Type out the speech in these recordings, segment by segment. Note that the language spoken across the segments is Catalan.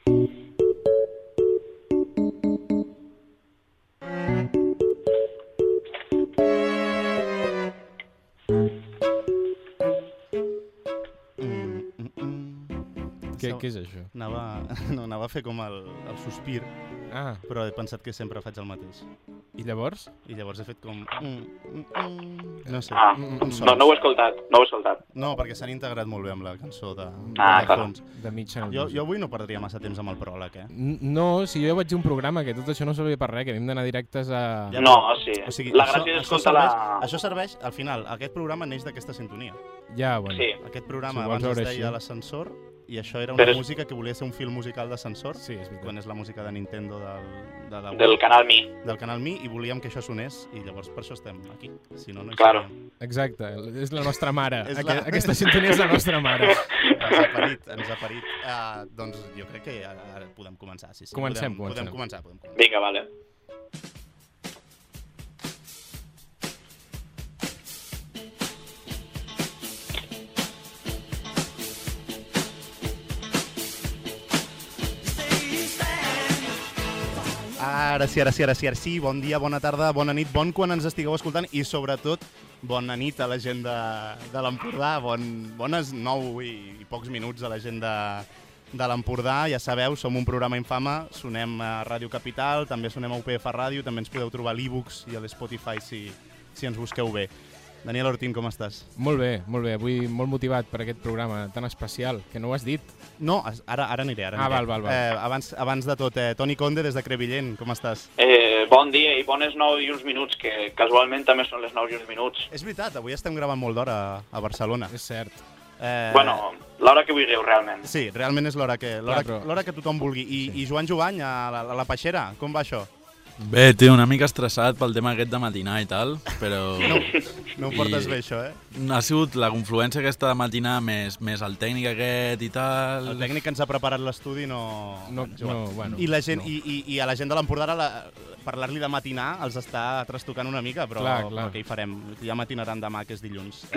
Què és això? Anava a fer com el sospir, però he pensat que sempre faig el mateix. I llavors? I llavors he fet com... No sé. No ho he escoltat. No, perquè s'han integrat molt bé amb la cançó de fons. De mitja. Jo avui no perdria massa temps amb el pròleg, No, si jo ja vaig dir un programa que tot això no servia per res, que hem d'anar directes a... No, sí. O sigui, la gràcia és escoltar la... Això serveix, al final, aquest programa neix d'aquesta sintonia. Ja, bueno. Sí. Aquest programa abans es deia l'ascensor, i això era una música que volia ser un film musical d'ascensor, quan és la música de Nintendo del Canal Mi. Del Canal Mi, i volíem que això sonés, i llavors per això estem aquí. Si no, no hi claro. Exacte, és la nostra mare. Aquesta sintonia és la nostra mare. Ens ha parit. Doncs jo crec que ara podem començar. Sí, Comencem. Podem començar. Vinga, vale. Ara sí. Bon dia, bona tarda, bona nit, bon quan ens estigueu escoltant i sobretot bona nit a la gent de l'Empordà, bones 9 i pocs minuts a la gent de l'Empordà. Ja sabeu, som un programa infame, sonem a Ràdio Capital, també sonem a UPF Ràdio, també ens podeu trobar a l'e-books i a l'Spotify si ens busqueu bé. Daniel Ortín, com estàs? Molt bé. Avui molt motivat per aquest programa tan especial, que no ho has dit. No, ara aniré. Val. Abans de tot, Toni Conde, des de Crevillent, com estàs? Bon dia i bones 9 i uns minuts, que casualment també són les 9 i uns minuts. És veritat, avui estem gravant molt d'hora a Barcelona. És cert. Bueno, l'hora que vulgueu, realment. Sí, realment és l'hora que tothom vulgui. I Joan Jovany, a la Peixera, com va això? Bé, tio, una mica estressat pel tema aquest de matinar i tal, però... No ho portes bé, això, Ha sigut la confluència aquesta de matinar més el tècnic aquest i tal... El tècnic que ens ha preparat l'estudi no... Bueno, I a la gent de l'Empordà parlar-li de matinar els està trastocant una mica, però què hi farem? Ja matinaran demà, que és dilluns.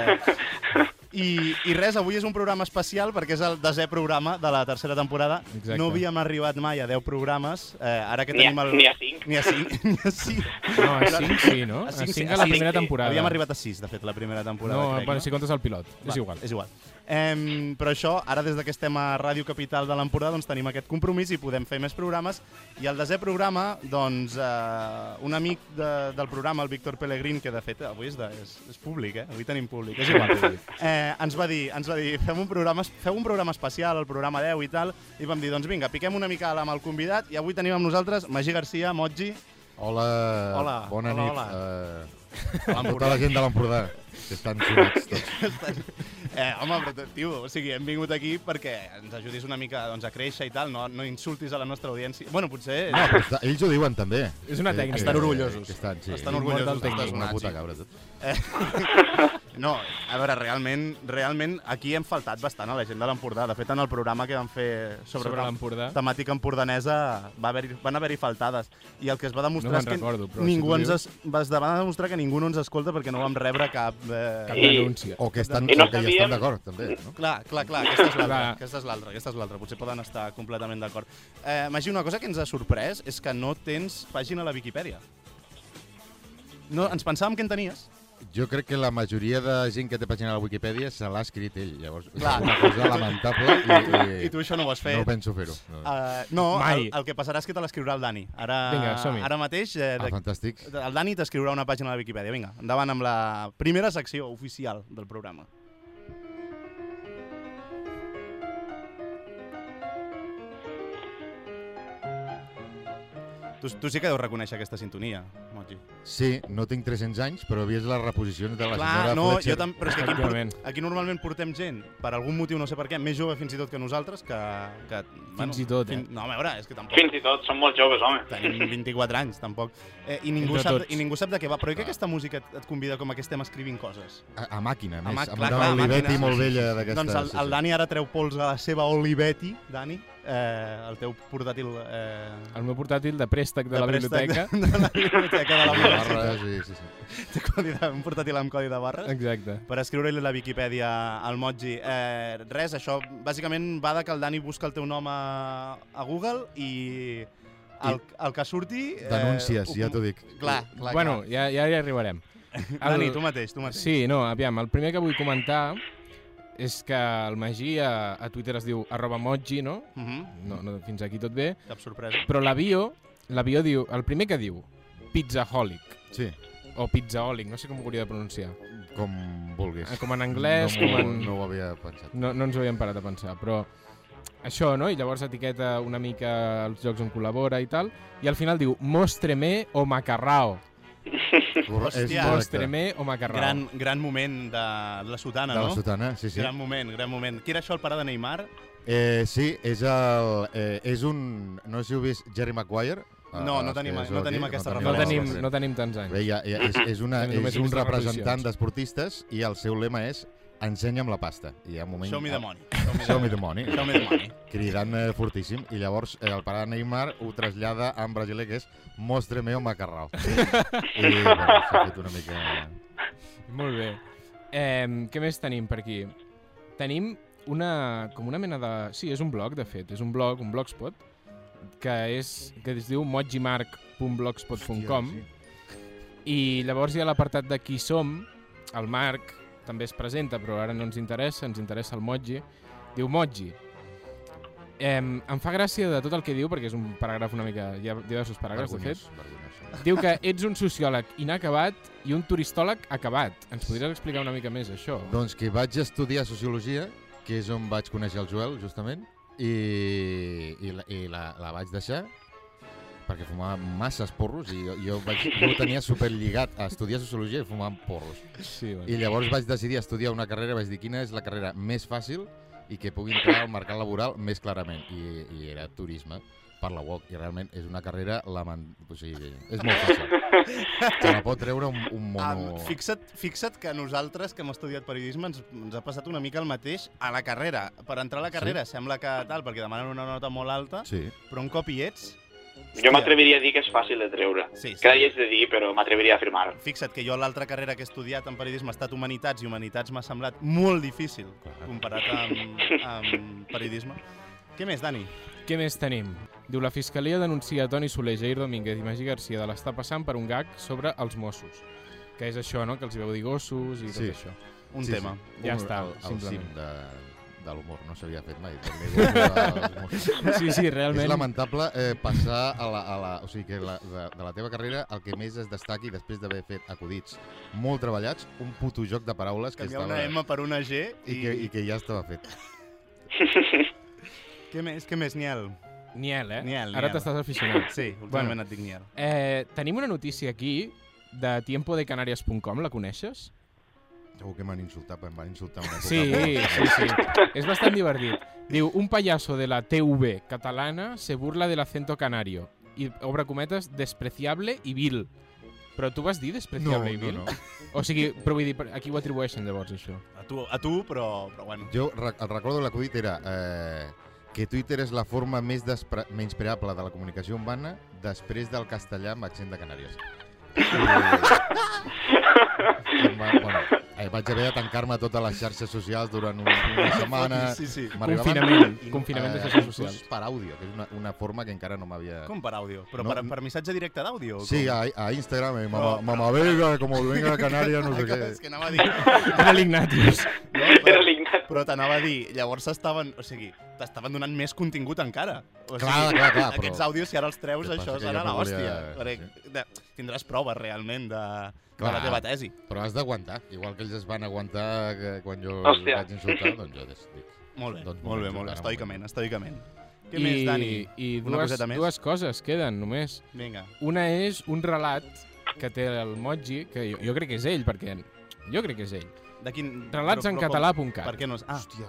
I res, avui és un programa especial perquè és el 10è programa de la tercera temporada. Exacte. No havíem arribat mai a 10 programes. Ara que tenim ni a 5. Ni a 5. No, a 5 sí, no? A 5 a la primera temporada. Havíem arribat a 6, de fet, la primera temporada. No, crec, bueno, si comptes el pilot. És igual. Però això, ara des que estem a Ràdio Capital de l'Empordà, doncs tenim aquest compromís i podem fer més programes. I el 10è programa, doncs, un amic del programa, el Víctor Pellegrín, que de fet avui és públic, avui tenim públic, és igual. Ens va dir, feu un programa especial, el programa 10 i tal, i vam dir, doncs vinga, piquem una mica amb el convidat, i avui tenim amb nosaltres Magí Garcia, Moji. Hola, bona nit. A tota la gent de l'Empordà, que estan sonats tots. Home, però, tio, o sigui, hem vingut aquí perquè ens ajudis una mica a créixer i tal, no insultis a la nostra audiència. Bueno, potser... No, però ells ho diuen també. És una tècnica. Estan orgullosos. Estan orgullosos d'estar una puta cabra, tot. No, a veure, realment aquí hem faltat bastant a la gent de l'Empordà. De fet, en el programa que vam fer sobre l'Empordà, temàtica empordanesa, van haver-hi faltades. I el que es va demostrar és que va demostrar que ningú no ens escolta perquè no vam rebre cap denúncia. O que ja estan d'acord, també. No? Clar, aquesta és l'altra. Potser poden estar completament d'acord. Magí, una cosa que ens ha sorprès és que no tens pàgina a la Viquipèdia. No, ens pensàvem que en tenies. Jo crec que la majoria de gent que té pàgina a la Wikipedia se l'ha escrit ell. Llavors, és una cosa lamentable i tu això no ho has fet. No penso fer-ho. No, el que passarà és que te l'escriurà el Dani. Ara mateix... Fantàstic. El Dani t'escriurà una pàgina a la Wikipedia. Vinga, endavant amb la primera secció oficial del programa. Tu sí que deus reconèixer aquesta sintonia, Moji. Sí, no tinc 300 anys, però he vist les reposicions de la senyora Fletcher. Però és que aquí normalment portem gent, per algun motiu, no sé per què, més jove fins i tot que nosaltres, que fins i tot, No, a veure, és que tampoc... Fins i tot, són molt joves, home. Tenim 24 anys, tampoc. I ningú sap de què va. Però que aquesta música et convida com a que estem escrivint coses? A màquina, més. Amb una Olivetti molt vella d'aquestes. Doncs el Dani ara treu pols a la seva Olivetti, Dani. el teu portàtil... El meu portàtil de préstec de la biblioteca. De la biblioteca de la Barra, sí. Té un portàtil amb codi de barres. Exacte. Per escriure-li la Viquipèdia al Moji. Res, això bàsicament va de que el Dani busca el teu nom a Google i el que surti... Denúncies, ja t'ho dic. Clar. Bueno, ja hi arribarem. Dani, tu mateix. Sí, no, aviam, el primer que vull comentar és que el Magí a Twitter es diu @Moji, no? No? Fins aquí tot bé. Cap sorpresa. Però la bio diu, el primer que diu, Pizzaholic. Sí. O Pizzaholic, no sé com ho hauria de pronunciar. Com vulguis. Com en anglès, No ho havia pensat. No ens ho havíem parat a pensar, però això, no? I llavors etiqueta una mica els jocs on col·labora i tal, i al final diu Mostreme o Macarrao. Hòstia. Mostreme o Macarrao. Gran moment de la sotana, no? no? De la sotana, sí. Gran moment. Qui era això, el pare de Neymar? Sí, és un... No sé si heu vist Jerry Maguire. No tenim aquesta referència. No tenim tants anys. Bé, és un representant d'esportistes i el seu lema és ensenya'm la pasta. I un moment, Show me the money. Show me the money. Show me the money. Cridant fortíssim. I llavors el pare de Neymar ho trasllada en brasiler, que és Mostreme o Macarrao. I bueno, s'ha fet una mica... Molt bé. Què més tenim per aquí? Tenim com una mena de... Sí, és un blog, de fet. És un blogspot, que es diu mojimarc.blogspot.com. I llavors hi ha l'apartat de qui som. El Marc també es presenta, però ara no ens interessa el Moji. Diu Moji. Em fa gràcia de tot el que diu, perquè és un paràgraf una mica... Hi ha diversos paràgrafs, de fet. Diu que ets un sociòleg inacabat i un turistòleg acabat. Ens podries explicar una mica més, això? Doncs que vaig estudiar Sociologia, que és on vaig conèixer el Joel, justament, i la vaig deixar perquè fumava masses porros i jo ho tenia superlligat a estudiar Sociologia i fumant porros. Sí, I llavors vaig decidir estudiar una carrera, vaig dir quina és la carrera més fàcil i que pugui entrar al mercat laboral més clarament. I era turisme per la UOC, i realment és una carrera o sigui, és molt fàcil. Te la pot treure un mono... Fixa't que nosaltres, que hem estudiat periodisme, ens ha passat una mica el mateix a la carrera. Per entrar a la carrera sembla que tal, perquè demanen una nota molt alta, però un cop hi ets... Jo m'atreviria a dir que és fàcil de treure. Cada dia és de dir, però m'atreviria a afirmar. Fixa't que jo l'altra carrera que he estudiat en periodisme ha estat Humanitats, i Humanitats m'ha semblat molt difícil comparat amb periodisme. Què més, Dani? Què més tenim? Diu, la Fiscalia denuncia Toni Soler, Jair Domínguez i Magí Garcia de l'estar passant per un gag sobre els Mossos. Que és això, no?, que els hi veu dir gossos i tot això. Un tema. Ja està, simplement. De l'humor, no s'havia fet mai. Sí, realment. És lamentable passar o sigui, que de la teva carrera el que més es destaqui després d'haver fet acudits molt treballats, un puto joc de paraules que estava... Canviar una M per una G i que ja estava fet. Què més, Niel? Niel, Ara t'estàs aficionant. Sí, últimament et dic Niel. Tenim una notícia aquí de tiempodecanarias.com, la coneixes? Segur que m'han insultat una època. Sí. És bastant divertit. Diu, un payaso de la TV catalana se burla del acento canario. I, obre cometes, despreciable i vil. Però tu vas dir despreciable i vil? No. O sigui, però vull dir, aquí ho atribueixen llavors, això. A tu, però bueno. Jo el recordo de l'acudit era que Twitter és la forma més menyspreable de la comunicació humana després del castellà amb accent de Canàries. Vaig haver de tancar-me a totes les xarxes socials durant una setmana. Sí. Confinament de xarxes socials. Per àudio, que és una forma que encara no m'havia... Com per àudio? Però per missatge directe d'àudio? Sí, a Instagram, mamá vega, como venga a Canària, no sé què. És que anava a dir... Era l'Ignatius. Però t'anava a dir, llavors t'estaven donant més contingut encara. Clar. Aquests àudios, si ara els treus, això serà l'hòstia. Tindràs proves realment de la teva tesi. Però has d'aguantar, igual que ells es van aguantar quan jo els vaig insultar, doncs jo dic. Molt bé, estoicament. Què més, Dani? I dues coses queden, només. Vinga. Una és un relat que té el Moji, que jo crec que és ell, perquè jo crec que és ell. De quin... Relatsencatalà.cat. Per què no és... Hòstia.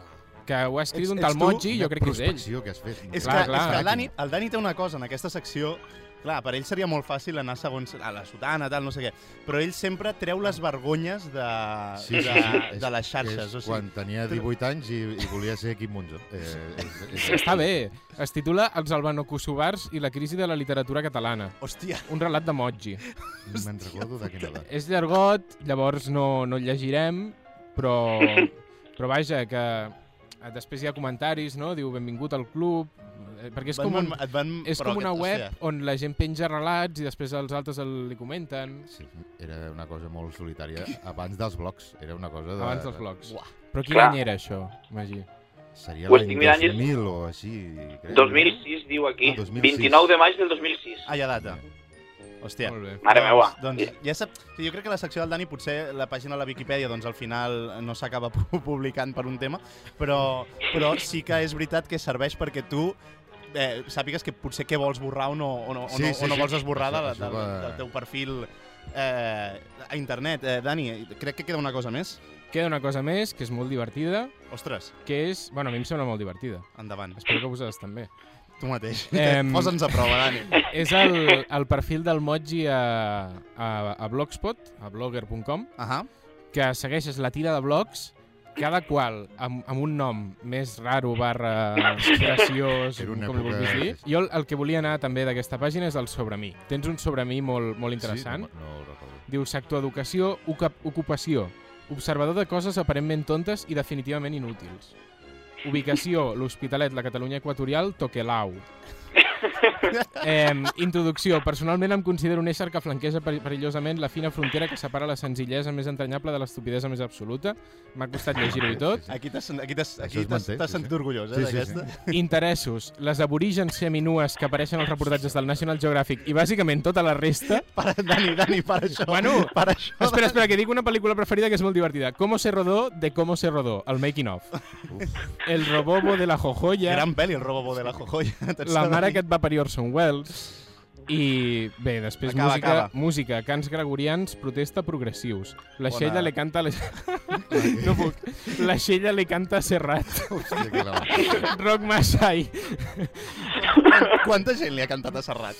que ho ha escrit un Ets tal tu? Moji, jo crec que és ell. Prospecció que has fet. És Clar, que, clar. és que el Dani té una cosa en aquesta secció. Clar, per ell seria molt fàcil anar segons a la sotana, tal, no sé què. Però ell sempre treu les vergonyes de les xarxes. És quan tenia 18 anys i volia ser Quim Monzó. Està bé. Es titula Els albanocosovars i la crisi de la literatura catalana. Hòstia. Un relat de Moji. Me'n recordo de quina edat. És llargot, llavors no el llegirem, però vaja, que després hi ha comentaris, no? Diu benvingut al club, perquè és com una web on la gent penja relats i després els altres li comenten. Sí, era una cosa molt solitària. Abans dels blogs, era una cosa de... Abans dels blogs. Però quin Clar. any era això, Magí? Seria Pues l'any tinc mirant 2000 o així, crec. 2006 diu aquí. 2006. 29 de maig del 2006. Ah, ja data. Hòstia. Molt bé. Mare meua. Doncs ja sap, jo crec que la secció del Dani, potser la pàgina de la Viquipèdia, doncs al final no s'acaba publicant per un tema, però sí que és veritat que serveix perquè tu sàpigues que potser què vols borrar o no vols esborrar del teu perfil a internet. Dani, crec que queda una cosa més. Queda una cosa més, que és molt divertida, Ostres, que és... Bueno, a mi em sembla molt divertida. endavant. Espero que vosaltres també. Tu mateix. Posa'ns a prova, Dani. És el perfil del Moji a Blogspot, a blogger.com, que segueixes la tira de blogs, cada qual amb un nom més raro / graciós, com li vulguis dir. Jo el que volia anar també d'aquesta pàgina és el sobre mi. Tens un sobre mi molt interessant. Sí, no ho recordo. Diu sector educació, ocupació, observador de coses aparentment tontes i definitivament inútils. Ubicació, l'Hospitalet, la Catalunya Equatorial, Tokelau. Introducció. Personalment em considero un ésser que flanqueja perillosament la fina frontera que separa la senzillesa més entranyable de l'estupidesa més absoluta. M'ha costat llegir-ho i tot. Aquí t'has sentit orgullós, d'aquesta? Interessos. Les aborígens seminues que apareixen als reportatges del National Geographic i bàsicament tota la resta. Dani, per això. Bueno, per això. Espera, que dic una pel·lícula preferida que és molt divertida. Cómo se rodó, de cómo se rodó, el making of. El robobo de la jojoya. Gran pel·li, el robobo de la jojoya. La mare que et va parir Orson Welles. I bé, després música, cants gregorians, protesta, progressius. La Sheila li canta... No puc. La Sheila li canta a Serrat. Rock Masai. Quanta gent li ha cantat a Serrat?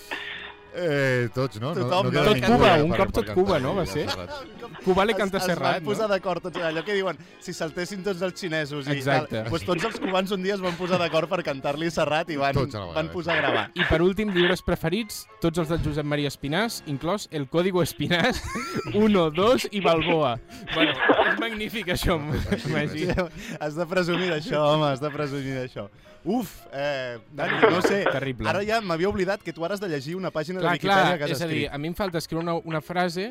Tots, no? Tothom, no tot Cuba, un cop tot Cuba, no? Va ser? Cuba li canta a Serrat, no? Es van posar d'acord tots, allò que diuen, si saltessin tots els xinesos i tal, doncs tots els cubans un dia es van posar d'acord per cantar-li Serrat i van posar a gravar. I per últim, llibres preferits, tots els de Josep Maria Espinàs, inclòs El Código Espinàs, 1, 2 i Balboa. Bueno, és magnífic això, Magí. Has de presumir d'això, home, has de presumir d'això. Uf, Dani, no sé, terrible. Ara ja m'havia oblidat que tu ara has de llegir una pàgina de Clar, Viquipèdia que has és a dir, escrit. a mi em falta escriure una frase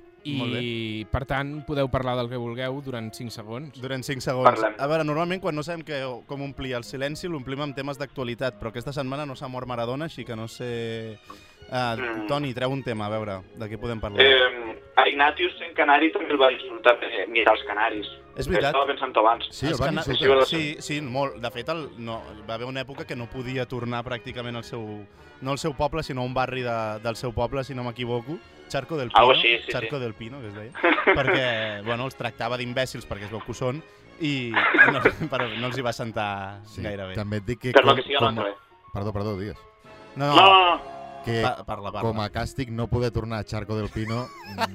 i, per tant, podeu parlar del que vulgueu durant 5 segons. Durant 5 segons. A veure, normalment quan no sabem com omplir el silenci, l'omplim amb temes d'actualitat, però aquesta setmana no s'ha mort Maradona, així que no sé... Toni, treu un tema, a veure, de què podem parlar. A Ignatius en Canari també el va insultar per mirar els canaris. És veritat. Estava pensant abans. Sí, el van insultar. Sí, molt. De fet, va haver una època que no podia tornar pràcticament no al seu poble, sinó a un barri del seu poble, si no m'equivoco, Charco del Pino, Charco del Pino, que es deia, perquè els tractava d'imbècils, perquè es veu que ho són, i no els hi va sentar gaire bé. També et dic que... Per lo que sigui l'altre. Perdó, digues. No. Que parla. Com a càstig no poder tornar a Charco del Pino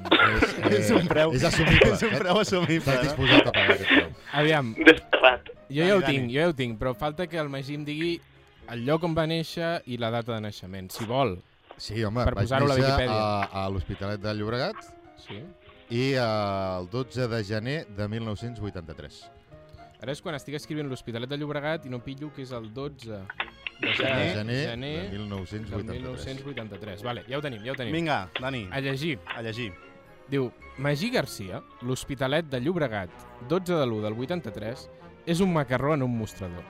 és un preu. És assumible. És un preu assumible. Estàs disposat a pagar aquest preu. Aviam, Desterrat. jo ja ho tinc, però falta que el Magí em digui el lloc on va néixer i la data de naixement, si vol. Sí, home, Per vaig posar-ho a la néixer Viquipèdia. a l'Hospitalet de Llobregat Sí. i el 12 de gener de 1983. Ara és quan estic escrivint l'Hospitalet de Llobregat i no pillo que és el 12 de Gener gener de 1983. 1983. Vale, ja ho tenim. Vinga, Dani, A llegir. a llegir. Diu, Magí Garcia, l'Hospitalet de Llobregat, 12 de l'1 del 83, és un macarró en un mostrador.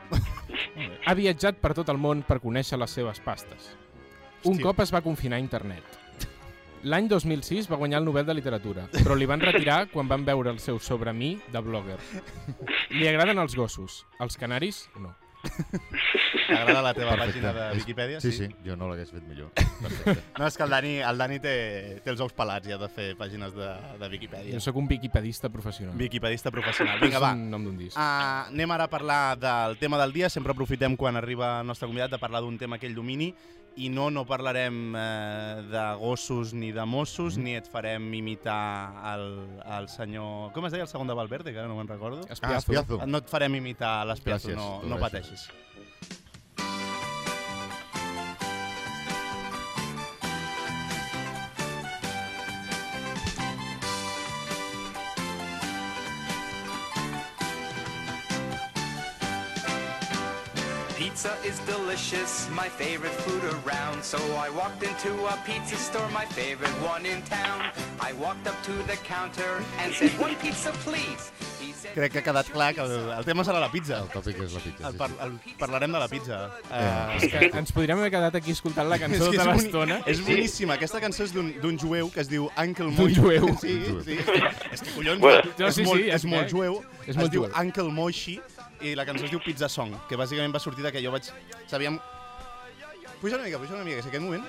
Ha viatjat per tot el món per conèixer les seves pastes. Un Hòstia. cop es va confinar a internet. L'any 2006 va guanyar el Nobel de Literatura, però li van retirar quan van veure el seu sobre mi de blogger. Li agraden els gossos, els canaris no. T'agrada la teva Perfecte. pàgina de Viquipèdia? Sí, jo no l'hagués fet millor. Perfecte. No, és que el Dani té els ous pelats ja de fer pàgines de Viquipèdia. Jo sóc un viquipedista professional. Viquipedista professional. Vinga, va. És un nom d'un disc. Anem ara a parlar del tema del dia. Sempre aprofitem quan arriba el nostre convidat de parlar d'un tema que ell domini i no parlarem de gossos ni de Mossos, ni et farem imitar el senyor... Com es deia el segon de Valverde, que ara no me'n recordo? Espiazo. No et farem imitar l'Espiazo, Gràcies, no gràcies. pateixis. Pizza is delicious, my favorite food around. So I walked into a pizza store, my favorite one in town. I walked up to the counter and said, "One pizza, please." He said, Crec que ha quedat clar que el tema serà la pizza. El tòpic és la pizza. Parlarem de la pizza. És que ens podríem haver quedat aquí escoltant la cançó tota l'estona. És boníssima. Aquesta cançó és d'un jueu que es diu Uncle Moy. jueu? Sí. És que collons, Bueno, és molt jueu. És Es molt diu jueu. Uncle Moishi i la cançó es diu Pizza Song, que bàsicament va sortir de que jo vaig... Sabíem... Puja una mica, que és aquest moment...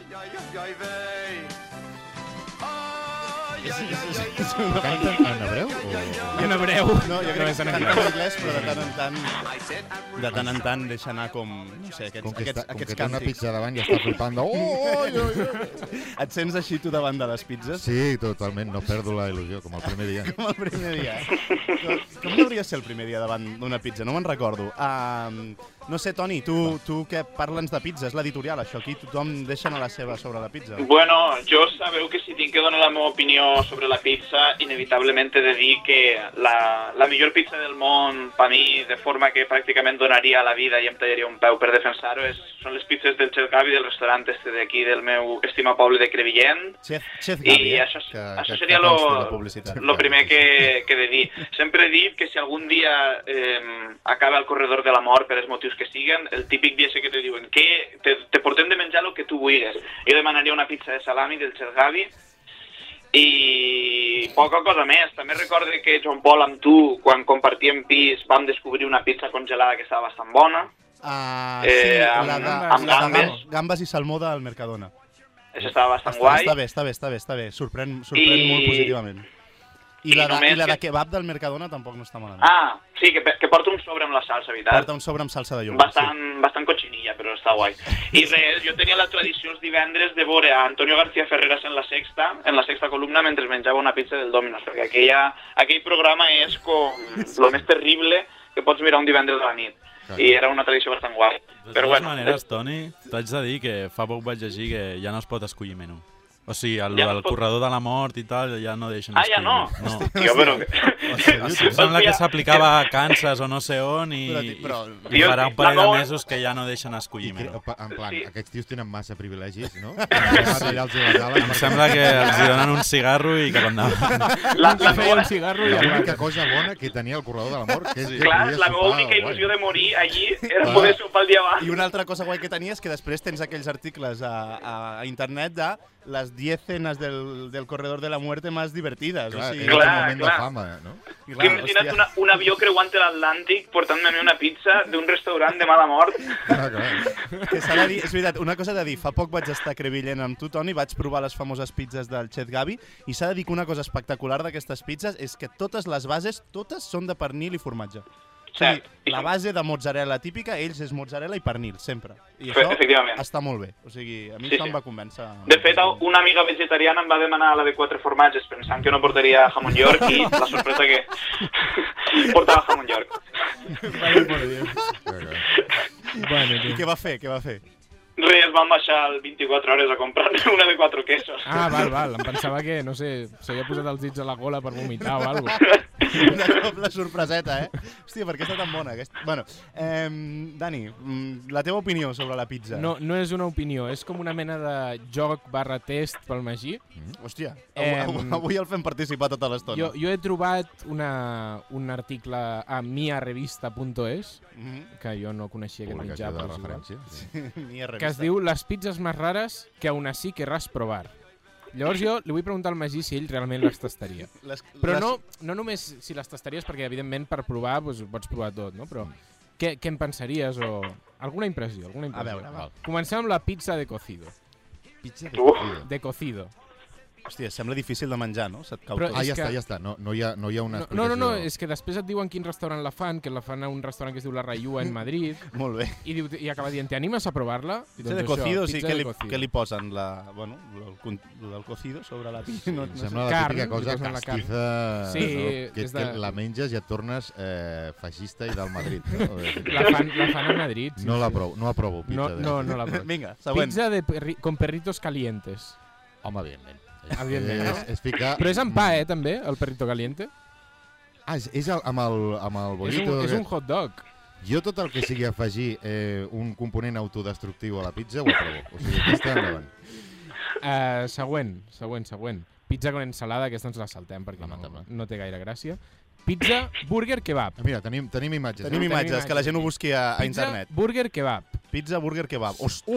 Canten en hebreu? En hebreu. No, jo crec que és en canten hebreu. en anglès, però de tant en tant deixa anar com... No sé, Com que aquests té una càntics. pizza davant i està flipant de... Et sents així tu davant de les pizzas? Sí, totalment, no perdo la il·lusió, com el primer dia. Com el primer dia. Com hauria ser el primer dia davant d'una pizza? No me'n recordo. No sé, Toni, tu què parla'ns de pizza? És l'editorial, això. Aquí tothom deixa anar la seva sobre la pizza. Bueno, jo sabeu que si tinc que donar la meva opinió sobre la pizza, inevitablement he de dir que la millor pizza del món, per mi, de forma que pràcticament donaria la vida i em tallaria un peu per defensar-ho, són les pizzas del Chef Gavi del restaurant este d'aquí del meu estimat poble de Crevillent. Chef Gavi, I això seria lo primer que he de dir. Sempre he dit que si algun dia acaba el corredor de la mort per els motius que siguen, el típic dia que te diuen que te portem de menjar el que tu vulguis. Jo demanaria una pizza de salami del Chef Gavi i poca cosa més. També recorde que Joan Pol amb tu, quan compartíem pis, vam descobrir una pizza congelada que estava bastant bona. Sí, amb gambes. Gambes i salmó del Mercadona. Això estava bastant guai. Està bé. Sorprèn molt positivament. I la de kebab del Mercadona tampoc no està malament. Sí, que porta un sobre amb la salsa, veritat. Porta un sobre amb salsa de iogurt. Bastant cotxinilla, però està guai. I res, jo tenia la tradició els divendres de veure a Antonio García Ferreras en la sexta columna, mentre menjava una pizza del Domino's, perquè aquell programa és com lo més terrible que pots mirar un divendres a la nit. I era una tradició bastant guai. De totes maneres, Toni, t'haig de dir que fa poc vaig llegir que ja no es pot escollir menú. O sigui, el corredor de la mort i tal, ja no deixen escollir. Ja no? No. Tio, però... Em sembla que s'aplicava a Kansas o no sé on i farà un parell de mesos que ja no deixen escollir menú. En plan, aquests tios tenen massa privilegis, no? Em sembla que els donen un cigarro i cap endavant. La feia un cigarro i l'única cosa bona que tenia el corredor de la mort. Clar, la meva única il·lusió de morir allí era poder sopar el dia abans. I una altra cosa guai que tenia és que després tens aquells articles a internet de les 10 cenes del corredor de la muerte más divertides. Clar, o sigui, era un moment de fama, no? Que imagina't un avió creuant l'Atlàntic portant-me a mi una pizza d'un restaurant de mala mort. Que s'ha de dir, és veritat, una cosa de dir, fa poc vaig estar a Crevillent amb tu, Toni, vaig provar les famoses pizzas del Chef Gavi i s'ha de dir que una cosa espectacular d'aquestes pizzas és que totes les bases, totes són de pernil i formatge. O sigui, la base de mozzarella típica, ells és mozzarella i pernil, sempre. I això està molt bé. O sigui, a mi això em va convèncer. De fet, una amiga vegetariana em va demanar la de 4 formatges pensant que no portaria jamón york i la sorpresa que portava jamón york. I què va fer? Res, vam baixar al 24 hores a comprar una de 4 quesos. Val. Em pensava que, no sé, s'havia posat els dits a la gola per vomitar o alguna cosa. Una doble sorpreseta, Hòstia, per què està tan bona? Bueno, Dani, la teva opinió sobre la pizza? No és una opinió, és com una mena de joc /test pel Magí. Hòstia, avui el fem participar tota l'estona. Jo he trobat un article a miarevista.es, que jo no coneixia aquest mitjà, per referència, que es diu Les pizzas más raras que aún así querrás probar. Llavors jo li vull preguntar al Magí si ell realment les tastaria. Però no només si les tastaries, perquè evidentment per provar pots provar tot, no? Però què em pensaries o... Alguna impressió, A veure, va. Comencem amb la pizza de cocido. Pizza de Uf. cocido. De cocido. Hòstia, sembla difícil de menjar, no? Se't cau Però tot. Ja és està. No hi ha una No, explicació. és que després et diuen quin restaurant la fan, que la fan a un restaurant que es diu La Rayúa en Madrid, Molt bé. i acaba dient, ¿te animes a provar-la? Pizza de cocido, sí, pizza què de li, cocido. què li posen? Bueno, el cocido sobre la pizza. No, Em no sé. sembla la Carn, típica cosa li posen la carn. castiza, Sí, no? que és de- la menges i et tornes feixista i del Madrid. No, La fan a Madrid. Sí, no sí. l'aprovo, pizza. No la provo. Vinga, següent. Pizza con perritos calientes. Home, evidentment. Evidentment, no? És ficar... Però és amb pa, també, el perrito caliente. Ah, és amb el bollito. És un hot dog. Jo tot el que sigui afegir un component autodestructiu a la pizza ho aprovo. O sigui, aquesta endavant. Següent. Pizza con ensalada, aquesta ens la saltem perquè Lamentable. no té gaire gràcia. Pizza, burger, kebab. Mira, tenim imatges. Tenim imatges, que la gent ho busqui a Pizza, internet. burger, kebab. Pizza, burger, kebab.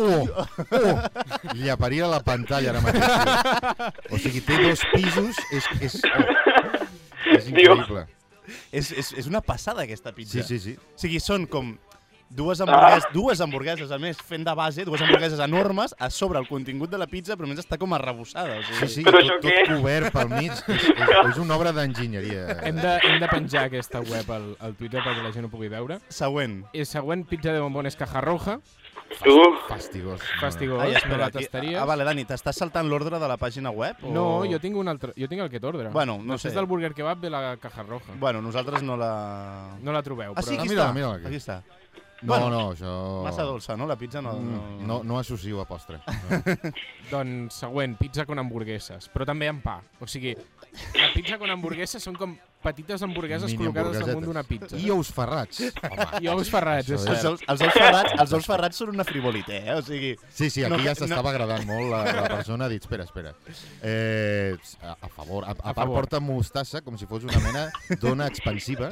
Llaparia la pantalla ara mateix. Tio. O sigui, té 2 pisos, és increïble. És una passada, aquesta pizza. Sí. O sigui, són com dues hamburgueses, a més, fent de base, dues hamburgueses enormes, a sobre el contingut de la pizza, però a més està com arrebossada. O sigui, Sí, Però tot això què? cobert pel mig. És una obra d'enginyeria. Hem de penjar aquesta web al Twitter perquè la gent ho pugui veure. Següent. El següent, pizza de bombones caja roja. Fastigós. Fastigós, Ai, no espera, la aquí- tastaries. vale, Dani, t'estàs saltant l'ordre de la pàgina web? O... No, jo tinc un altre, jo tinc el que t'ordre. Bueno, no Després sé. del burger kebab ve la caja roja. Bueno, nosaltres no la... No la trobeu, Ah, sí, però... aquí mira, està. mira aquí. Aquí està. No, Bueno, això... Massa dolça, no? La pizza no... No associo a postre. Doncs següent, pizza con hamburgueses, però també amb pa. O sigui, la pizza con hamburgueses són com petites hamburgueses Mini col·locades hamburguesetes. damunt d'una pizza. I ous ferrats. Home, I ous ferrats, és Això cert. Els ous ferrats són una frivolité, O sigui... Sí, aquí No, ja no. s'estava agradant molt la persona. Ha dit, espera. A favor. A part favor. porta mostassa com si fos una mena d'ona expansiva.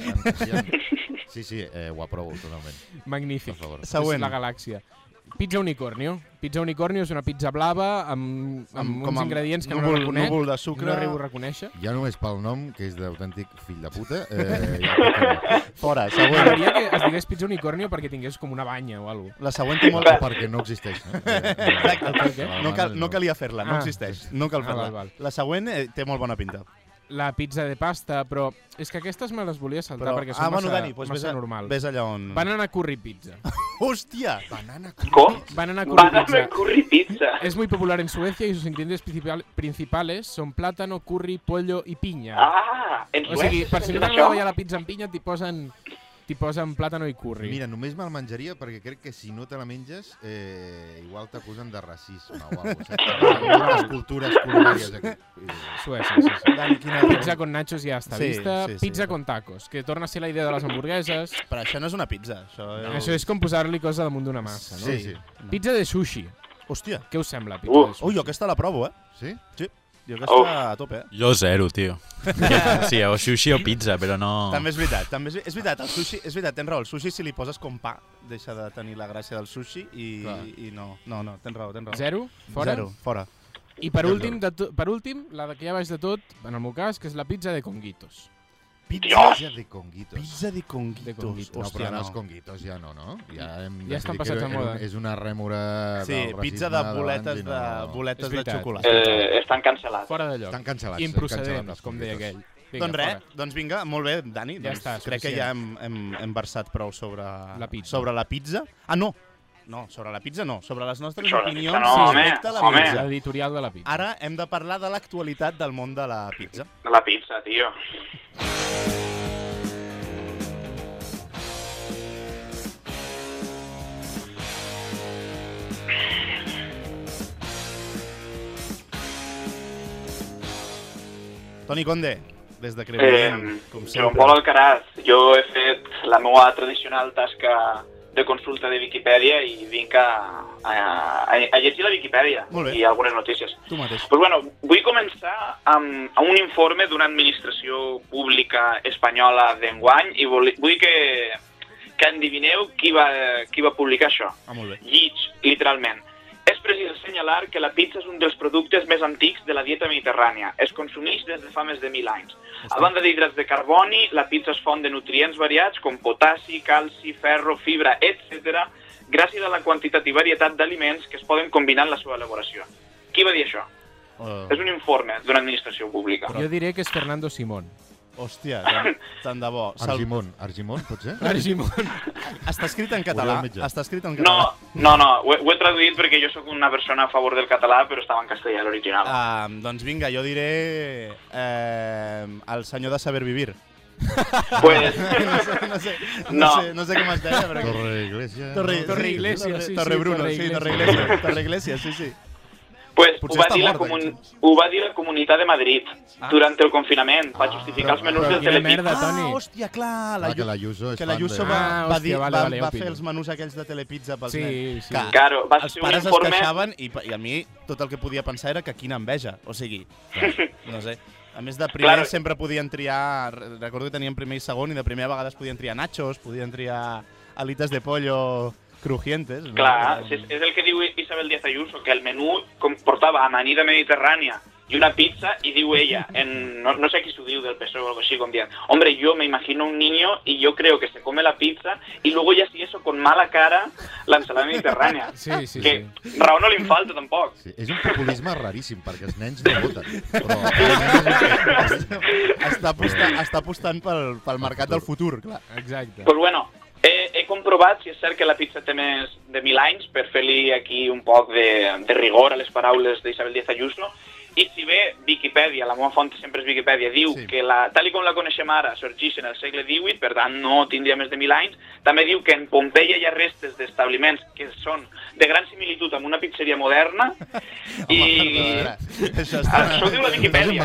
Sí, ho aprovo totalment. Magnífic. Per favor. Següent. És la galàxia. Pizza unicornio. Pizza unicornio és una pizza blava amb uns ingredients que no reconec. Núvol de No sucre... arribo a reconèixer. Ja només pel nom, que és d'autèntic fill de puta, ja puc dir. Fora, següent. M'agradaria que es digués pizza unicornio perquè tingués com una banya o alguna cosa. La següent té molt... O perquè no existeix, no? Exacte. què? No calia fer-la, no Ah. existeix. No cal fer-la. val. La següent té molt bona pinta. La pizza de pasta, però és que aquestes me les volia saltar perquè són bueno, massa, Dani, doncs massa normals. Ves allà on... Banana curry pizza. Hòstia! Banana ¿Cómo? Banana curry Banana pizza. curry pizza. Es muy popular en Suecia y sus ingredientes principales son plátano, curry, pollo y piña. Ah, en O sigui, Suècia per si no s'ha fet t'agrada això? ja la pizza amb pinya, t'hi posen plàtano i curry. Mira, només me'l menjaria perquè crec que si no te la menges, igual t'acusen de racisme o alguna cosa. Les cultures culinàries aquí. Suècia, sí. Dani, quina... Pizza con nachos ja està Sí, vista. sí. Pizza con tacos, que torna a ser la idea de les hamburgueses. Però això no és una pizza. Això és com posar-li cosa damunt d'una massa, no? Sí. Pizza de sushi. Hòstia. Què us sembla, pizza de sushi? Ui, jo aquesta la provo, Sí? Jo aquesta a tope, Jo zero, tio. Sí, o sushi o pizza, però no... També és veritat, és veritat, el sushi, és veritat, tens raó, el sushi si li poses com pa deixa de tenir la gràcia del sushi i no, tens raó. Zero? Fora? Zero, fora. I per últim, la que ja baix de tot, en el meu cas, que és la pizza de conguitos. Pizza de conguitos. Pizza de conguitos. De conguitos. No, Hòstia, però no. els conguitos ja no? Ja estan passats de moda. És una rèmora Sí, del pizza racisme de boletes d'abans i de, boletes És de veritat. xocolata. Estan cancel·lats. Fora de lloc. Estan cancel·lats. Improcedents, com deia aquell. Vinga, Doncs res, fora. doncs vinga, molt bé, Dani. Ja Doncs està, crec que suficient. ja hem versat prou sobre La pizza. Ah, no. No, sobre la pizza no. Sobre les nostres Sobre la opinions pizza no, home, respecte a la home. pizza. L'editorial de la pizza. Ara hem de parlar de l'actualitat del món de la pizza. La pizza, tio. Toni Conde, des de Crevillent, com Joan sempre. Pol Alcaraz, jo he fet la meva tradicional tasca de consulta de Viquipèdia i vinc a llegir la Viquipèdia Molt bé. i algunes notícies. Tu mateix. Pues bueno, vull començar amb un informe d'una administració pública espanyola d'enguany i vull que endivineu qui va publicar això. Ah, molt bé. Lliig, literalment. Es presenta assenyalar que la pizza és un dels productes més antics de la dieta mediterrània. Es consumeix des de fa més de 1.000 anys. A banda d'hidrats de carboni, la pizza és font de nutrients variats com potassi, calci, ferro, fibra, etc., gràcies a la quantitat i varietat d'aliments que es poden combinar en la seva elaboració. Qui va dir això? És un informe d'una administració pública. Jo diré que és Fernando Simón. Hòstia, tant de bo. Argimon, pot ser? Argimon. Està escrit en català? Està escrit en No, català? ho he traduït perquè jo sóc una persona a favor del català, però estava en castellà l'original. Doncs vinga, jo diré el senyor de Saber Vivir. Pues... No sé com es deia, però... Torre Iglesias. Torre Iglesias, sí, Torre Bruno, sí, Torre Iglesias, sí. Pues Potser ho va, està dir mort, ho va dir la Comunitat de Madrid durant el confinament, per justificar els menús del quina Telepizza. merda, Toni. Hòstia, clar. Que l'Ayuso és Que fan l'Ayuso de... va fer els menús aquells de Telepizza pels nens. Sí. Claro, va Els ser un pares es informe... queixaven i a mi tot el que podia pensar era que quina enveja. O sigui, no sé. A més de primer sempre podien triar... Recordo que tenien primer i segon i de primer a vegades podien triar nachos, podien triar alitas de pollo crujientes. Clar, és el que diu Isabel Díaz Ayuso, que el menú portava amanida mediterrània y una pizza, y diu ella, no sé qui s'ho diu del PSOE o algo así, com dient, hombre, yo me imagino un niño y yo creo que se come la pizza y luego ya si eso con mala cara la ensalada mediterrània. Sí. Que raó no li falta tampoc. Sí, és un populisme raríssim, perquè els nens no voten. Però està apostant pel mercat del futur, clar. Exacte. Pues bueno, he comprovat si és cert que la pizza té més de 1.000 anys, per fer-li aquí un poc de rigor a les paraules d'Isabel Díaz Ayuso, i si bé Viquipèdia, la meva font sempre és Viquipèdia, diu que tal com la coneixem ara sorgeix en el segle XVIII, per tant no tindria més de 1.000 anys, també diu que en Pompeia hi ha restes d'establiments que són de gran similitud amb una pizzeria moderna i... Això ho diu la Viquipèdia.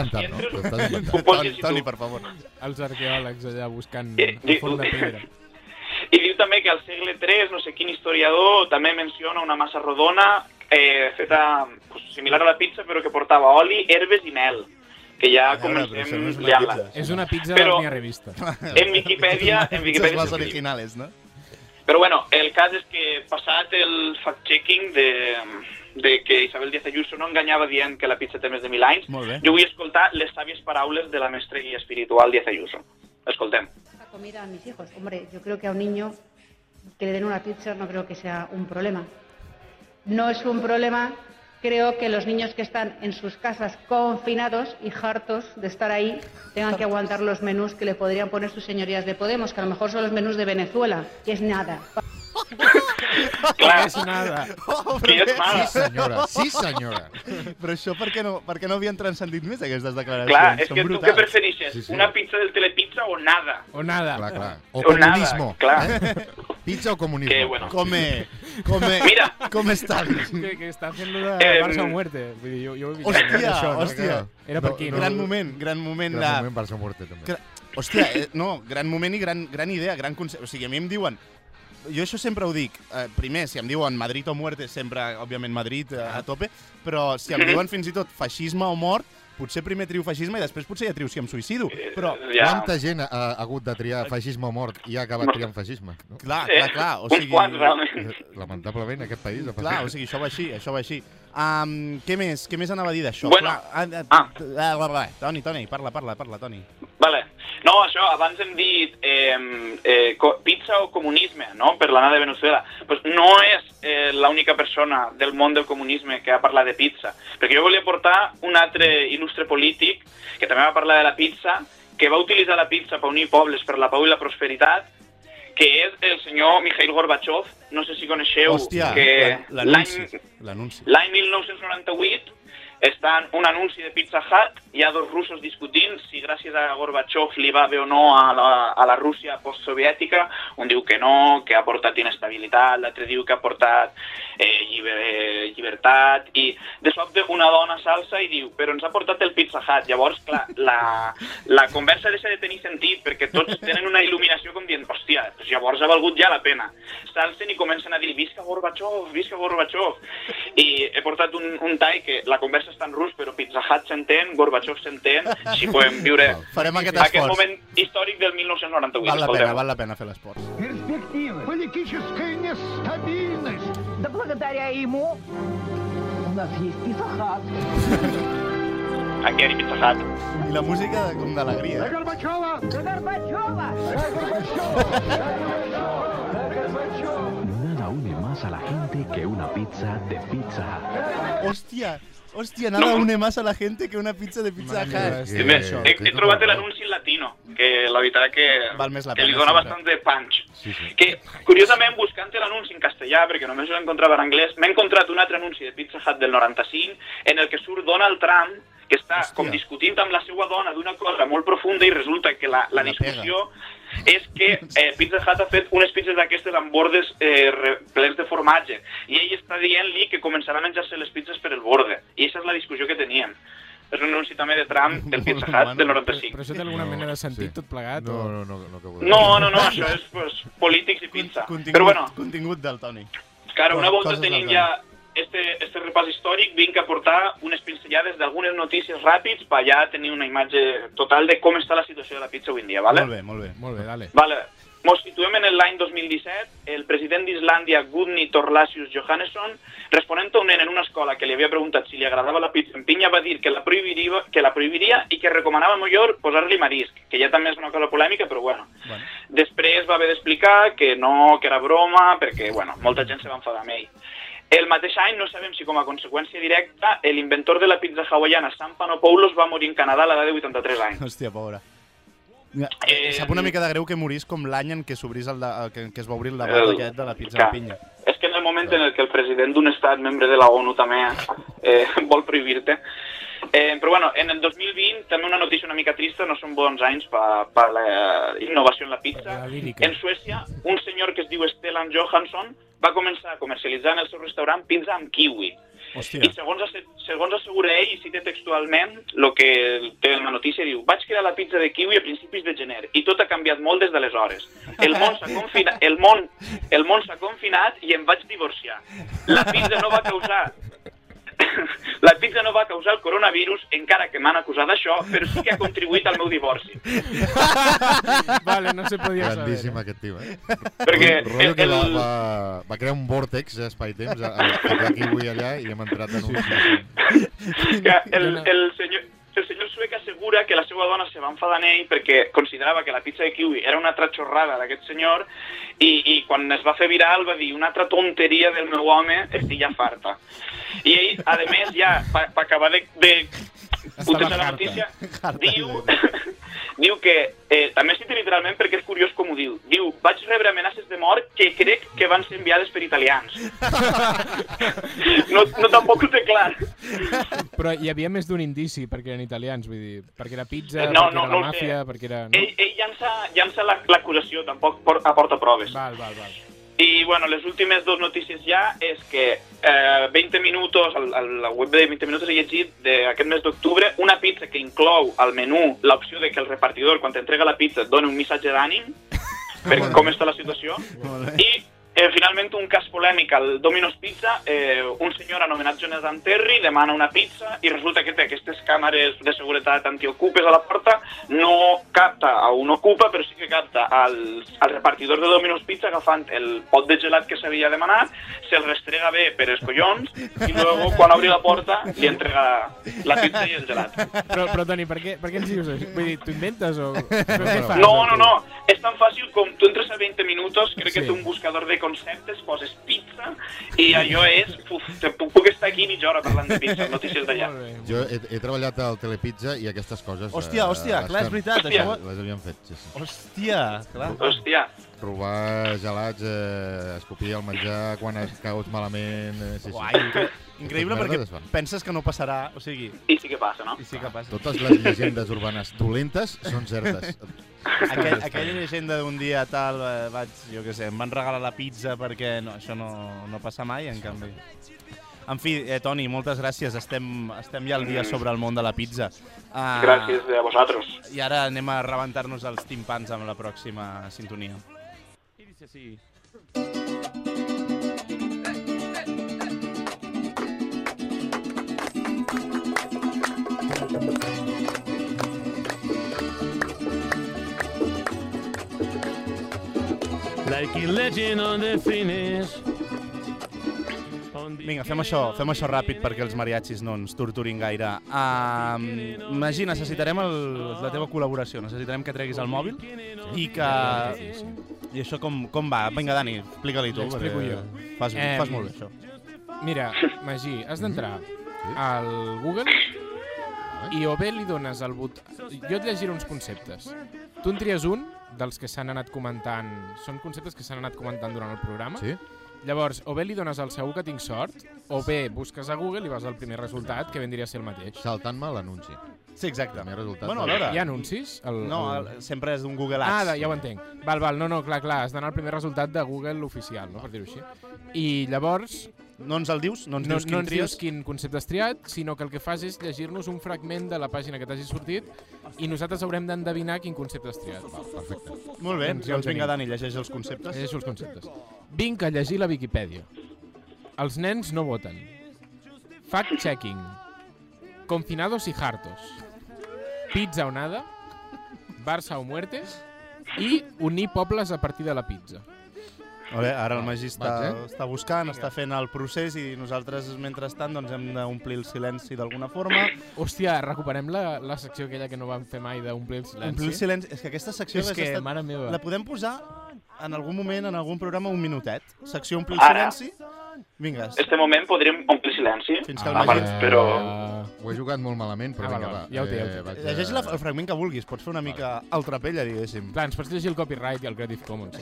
Toni, per favor. Els arqueòlegs allà buscant el forn de pedra. I diu també que al segle III, no sé quin historiador, també menciona una massa rodona feta similar a la pizza, però que portava oli, herbes i mel, que ja comencem liant-la. És una pizza de la meva revista. En Viquipèdia... Pizzas más originales, ¿no? Però bueno, el cas és que passat el fact-checking de que Isabel Díaz Ayuso no enganyava dient que la pizza té més de 1.000 anys, jo vull escoltar les sàvies paraules de la mestra guia espiritual Díaz Ayuso. Escoltem. La comida a mis hijos. Hombre, yo creo que a un niño que le den una pizza no creo que sea un problema. No es un problema, creo que los niños que están en sus casas confinados y hartos de estar ahí tengan que aguantar los menús que le podrían poner sus señorías de Podemos, que a lo mejor son los menús de Venezuela, que es nada. Clar, és nada. Que és nada. Sí, senyora. Però això per què no havien transcendit més aquestes declaracions? Clar, és Són que tu brutals. què preferixes? Una pizza del Telepizza o nada? O nada. Clar. O O nada, comunismo. clar. Pizza o comunismo. Que bueno. Mira. Com estàs? Que està fent lo de Barça o muerte. Vull dir, jo Hòstia. Era per aquí, no? Gran moment de... Gran moment Barça o muerte, també. Hòstia, no, gran moment i gran idea, gran concepte. O sigui, a mi em diuen... Jo això sempre ho dic. Primer, si em diuen Madrid o muerte, sempre, òbviament, Madrid a tope, però si em diuen fins i tot feixisme o mort, potser primer trio feixisme i després potser ja trio si em suïcido. Però quanta gent ha hagut de triar feixisme o mort i ha acabat triant feixisme? No? clar. O Uns sigui, quants, realment. Lamentablement, aquest país... clar, o sigui, això va així. Què més anava a dir d'això? Bueno. Toni, parla, Toni. Vale. No, això, abans hem dit pizza o comunisme, no?, per l'Anna de Venezuela. Pues no és l'única persona del món del comunisme que ha parlat de pizza, perquè jo volia portar un altre il·lustre polític que també va parlar de la pizza, que va utilitzar la pizza per unir pobles per la pau i la prosperitat, que és el senyor Mikhail Gorbachev. No sé si coneixeu. Hòstia, que l'anunci. L'any 1998 està un anunci de Pizza Hut, hi ha dos russos discutint si gràcies a Gorbachev li va bé o no a la Rússia postsoviètica. Un diu que no, que ha portat inestabilitat, l'altre diu que ha portat llibertat, i de sobte una dona s'alça i diu, però ens ha portat el Pizza Hut. Llavors, clar, la conversa deixa de tenir sentit, perquè tots tenen una il·luminació com dient, hòstia, doncs llavors ha valgut ja la pena. S'alcen i comencen a dir, visca Gorbachev. I he portat un tall que la conversa està en rus, però Pizza Hut s'entén, Gorbachev s'entén, si podem viure aquest moment històric del 1998. Val la pena fer l'esforç. Перспективы, политическая нестабильность. Да благодаря ему нас есть Pizza Hut. Aquí hay Pizza Hut. I la música com d'alegria. De Gorbachev! Nada une más a la gente que una pizza de Pizza Hut. Hòstia, nada une más a la gente que una pizza de Pizza Hut. He trobat l'anunci en latino, que la veritat que li dona bastant de punch. Que, curiosament, buscant l'anunci en castellà, perquè només ho encontrava en anglès, m'he encontrat un altre anunci de Pizza Hut del 95 en el que surt Donald Trump, que està com discutint amb la seva dona d'una cosa molt profunda i resulta que la discussió és que Pizza Hut ha fet unes pizzas d'aquestes amb bordes plens de formatge i ell està dient-li que començarà a menjar-se les pizzas per el borde i aquesta és la discussió que teníem. És un anunci també de Trump del Pizza Hut del 95. Però això té alguna mena de sentit tot plegat? No, això és polítics i pizza. Però bueno, contingut del Toni. Claro, una volta tenim ja este repàs històric, vinc a portar unes pinzellades d'algunes notícies ràpids per ja tenir una imatge total de com està la situació de la pizza avui en dia, ¿vale? Molt bé, dale. Vale. Mos situem en l'any 2017, el president d'Islàndia, Gudni Thorlacius Johannesson, responent a un nen en una escola que li havia preguntat si li agradava la pizza en pinya, va dir que la prohibiria i que recomanava millor posar-li marisc, que ja també és una cosa polèmica, però bueno. Després va haver d'explicar que no, que era broma, perquè, bueno, molta gent se va enfadar amb ell. El mateix any, no sabem si com a conseqüència directa, l'inventor de la pizza hawaiana, Sam Panopoulos, va morir en Canadà a l'edat de 83 anys. Hòstia, pobra. Sap una mica de greu que morís com l'any en què que es va obrir el debat aquest de la pizza de pinya. És que en el moment en què el president d'un estat, membre de la ONU, també vol prohibir-te. Però bueno, en el 2020, també una notícia una mica trista, no són bons anys per la innovació en la pizza. En Suècia, un senyor que es diu Stellan Johansson va començar a comercialitzar en el seu restaurant pizza amb kiwi. I segons assegura ell, i cita textualment, el que té en la notícia, diu: vaig crear la pizza de kiwi a principis de gener i tot ha canviat molt des d'aleshores. El món s'ha confinat i em vaig divorciar. La pizza no va causar el coronavirus, encara que m'han acusat d'això, però sí que ha contribuït al meu divorci. Vale, no se podia saber. Grandíssim aquest tio, Perquè que va crear un vòrtex a espai-temps, aquí avui allà, i hem entrat en un... El senyor suec assegura que la seva dona se va enfadar en ell perquè considerava que la pizza de kiwi era una altra xorrada d'aquest senyor i quan es va fer viral va dir: una altra tonteria del meu home, estic ja farta. I ell, a més, ja, per acabar de utilitzar la notícia, diu que, també cita literalment perquè és curiós com ho diu, vaig rebre amenaces de mort que crec que van ser enviades per italians. No tampoc ho té clar. Però hi havia més d'un indici perquè eren italians, vull dir, perquè era pizza, no, perquè era la màfia, perquè era... No? Ell llança l'acusació, tampoc aporta proves. Val. I, bueno, les últimes dues notícies ja és que 20 minutos, a la web de 20 minutos he llegit d'aquest mes d'octubre una pizza que inclou al menú l'opció de que el repartidor, quan t'entrega la pizza, et doni un missatge d'ànim per com està la situació. I, finalment, un cas polèmic al Domino's Pizza, un senyor anomenat Jonathan Terry demana una pizza i resulta que té aquestes càmeres de seguretat antiocupes a la porta, no capta a un ocupa, però sí que capta al repartidor de Domino's Pizza agafant el pot de gelat que s'havia demanat, se'l restrega bé per els collons i després, quan obri la porta, li entrega la pizza i el gelat. Però Toni, per què ens dius això? Vull dir, t'ho inventes o... No. És tan fàcil com tu entres a 20 minutos, crec que té un buscador de conceptes, poses pizza i allò és... Puc estar aquí mitja hora parlant de pizza, notícies d'allà. Jo he treballat al Telepizza i aquestes coses... Hòstia, clar, és veritat. Les havíem fet, sí. Hòstia, clar. Robar gelats, escopir el menjar quan caus malament... Increïble perquè penses que no passarà, o sigui... I sí que passa, no? Totes les llegendes urbanes dolentes són certes. Aquella llegenda d'un dia tal, jo què sé, em van regalar la pizza perquè això no passa mai, en canvi. En fi, Toni, moltes gràcies, estem ja al dia sobre el món de la pizza. Gràcies a vosaltres. I ara anem a rebentar-nos els timpans amb la pròxima sintonia. I dice així. Like a legend on the finish. Vinga, fem això ràpid perquè els mariachis no ens torturin gaire. Magí, necessitarem la teva col·laboració, necessitarem que treguis el mòbil i que... I això com va? Vinga, Dani, explica-li tu. L'explico jo. Fas molt bé, això. Mira, Magí, has d'entrar al Google i o bé li dones el botó... Jo et llegiré uns conceptes. Tu en tries un dels que s'han anat comentant. Són conceptes que s'han anat comentant durant el programa. Sí. Llavors, o bé li dones el segur que tinc sort, o bé busques a Google i vas al primer resultat, que vendria a ser el mateix. Saltant-me l'anunci. Sí, exacte. Bueno, a veure... Hi ha anuncis? Sempre és d'un Google Ads. Ja ho entenc. Val, no, clar, has d'anar al primer resultat de Google oficial, no? Per dir-ho així. I llavors... No ens el dius? No ens dius quin concepte has triat, sinó que el que fas és llegir-nos un fragment de la pàgina que t'hagi sortit i nosaltres haurem d'endevinar quin concepte has triat. Perfecte. Molt bé, doncs vinga, Dani, llegeix els conceptes. Llegeixo els conceptes. Vinc a llegir la Viquipèdia. Els nens no voten. Fact-checking. Confinados y hartos. Pizza o nada. Barça o muerte. I unir pobles a partir de la pizza. Bé, ara el Magí està buscant, està fent el procés i nosaltres, mentrestant, doncs hem d'omplir el silenci d'alguna forma. Hòstia, recuperem la secció aquella que no vam fer mai d'omplir el silenci. Omplir el silenci. És que aquesta secció mare meva. La podem posar en algun moment, en algun programa, un minutet. Secció omplir el silenci. Vinga. Este moment podríem omplir silenci. Fins que el Magí... Però... Ho he jugat molt malament, però vinga, va. Ja ho té. Llegeix el fragment que vulguis. Pots fer una mica altrapella, diguéssim. Clar, ens pots llegir el copyright i el Creative Commons.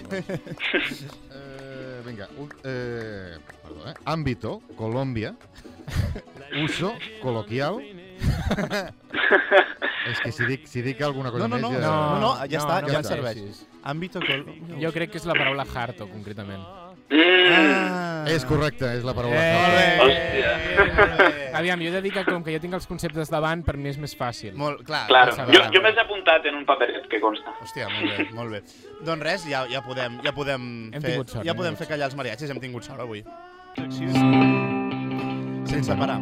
Venga, ámbito, Colombia. Uso, coloquial. És que si dic alguna cosa més... No, ja està, ja ens serveix. Ámbito, Colombia. Jo crec que és la paraula harto, concretament. És correcte, és la paraula harto. Aviam, jo he de dir que com que jo tinc els conceptes davant, per mi és més fàcil. Clar. Jo m'he apuntat en un paperet que consta. Hòstia, molt bé. Doncs res, ja podem fer callar els mariachis, hem tingut sort avui. Sense parar.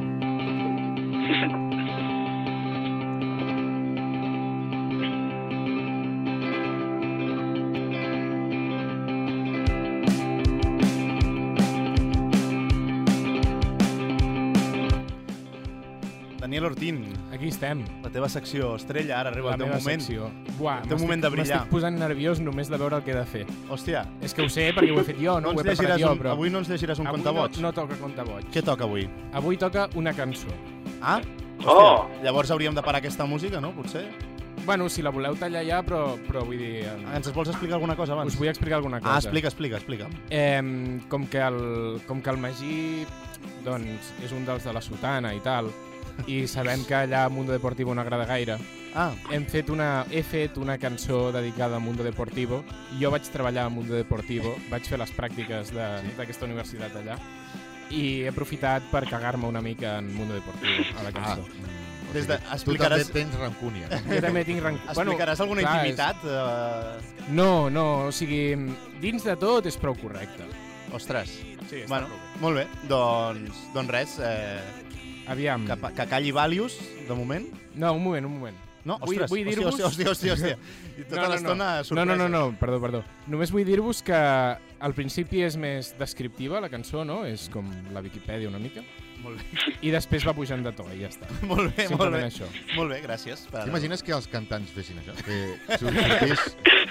Daniel Ortín. Aquí estem. La teva secció estrella, ara arriba el teu moment. Buah, el teu moment de brillar. M'estic posant nerviós només de veure el que he de fer. Hòstia. És que ho sé perquè ho he fet jo, no? Ho he preparat jo, però... Avui no ens llegiràs un contaboig? No toca contaboig. Què toca avui? Avui toca una cançó. Hòstia, llavors hauríem de parar aquesta música, no? Potser? Bueno, si la voleu tallar ja, però vull dir... Ens vols explicar alguna cosa abans? Us vull explicar alguna cosa. Explica. Com que el Magí doncs, és un dels de la sotana i tal, i sabem que allà a Mundo Deportivo no agrada gaire, he fet una cançó dedicada a Mundo Deportivo. Jo vaig treballar a Mundo Deportivo, vaig fer les pràctiques d'aquesta universitat allà, i he aprofitat per cagar-me una mica en Mundo Deportivo, a la cançó. Tu també tens rancúnia. Jo també tinc rancúnia. Explicaràs alguna intimitat? No, o sigui, dins de tot és prou correcte. Ostres. Sí, bueno, molt bé. Doncs res, aviam. Que calli Valius, de moment? No, un moment. No, ostres, vull dir-vos... Hòstia. I tota l'estona sorpresa. No, perdó. Només vull dir-vos que al principi és més descriptiva la cançó, no? És com la Viquipèdia una mica. Molt bé. I després va pujant de to i ja està. Molt bé. Això. Molt bé, gràcies. T'imagines que els cantants fessin això? Que sortís...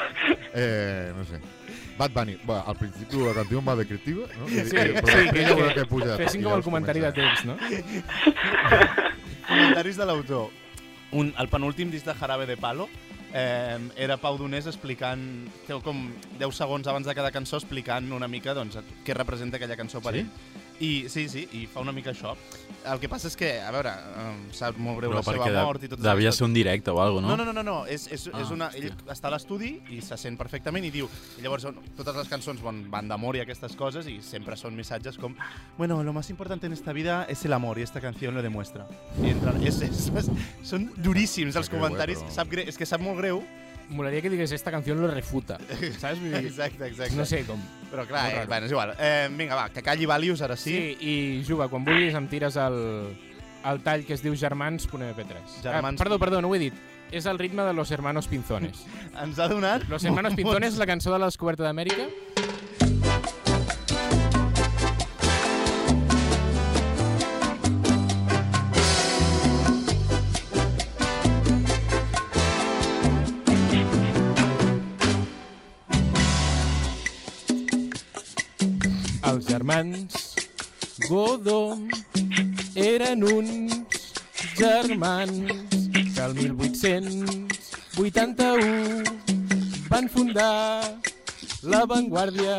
no sé... Bad Bunny, al principi la canció va descriptiva, no? Sí, fessin com el comentari de text, no? Comentaris de l'autor. El penúltim disc de Jarabe de Palo era Pau Donés explicant, com 10 segons abans de cada cançó, explicant una mica què representa aquella cançó per ell. I sí, i fa una mica això. El que passa és que, a veure, sap molt greu la seva mort i tot això. Devia ser un directe o alguna cosa, no? No. Ell està a l'estudi i se sent perfectament i diu... I llavors totes les cançons van d'amor i aquestes coses i sempre són missatges com bueno, lo más importante en esta vida es el amor y esta canción lo demuestra. I són duríssims els comentaris. És que sap molt greu. Molaria que digués esta canció lo refuta, saps? Exacte. No sé com. Però clar, és igual. Vinga, va, que calli Valius, ara sí. Sí, i Juga, quan vulguis em tires el tall que es diu Germans.mp3. Perdó, no ho he dit. És el ritme de Los Hermanos Pinzones. Ens ha donat... Los Hermanos Pinzones, la cançó de la descoberta d'Amèrica. Hans Godó eren uns germans que el 1881 van fundar La Vanguardia.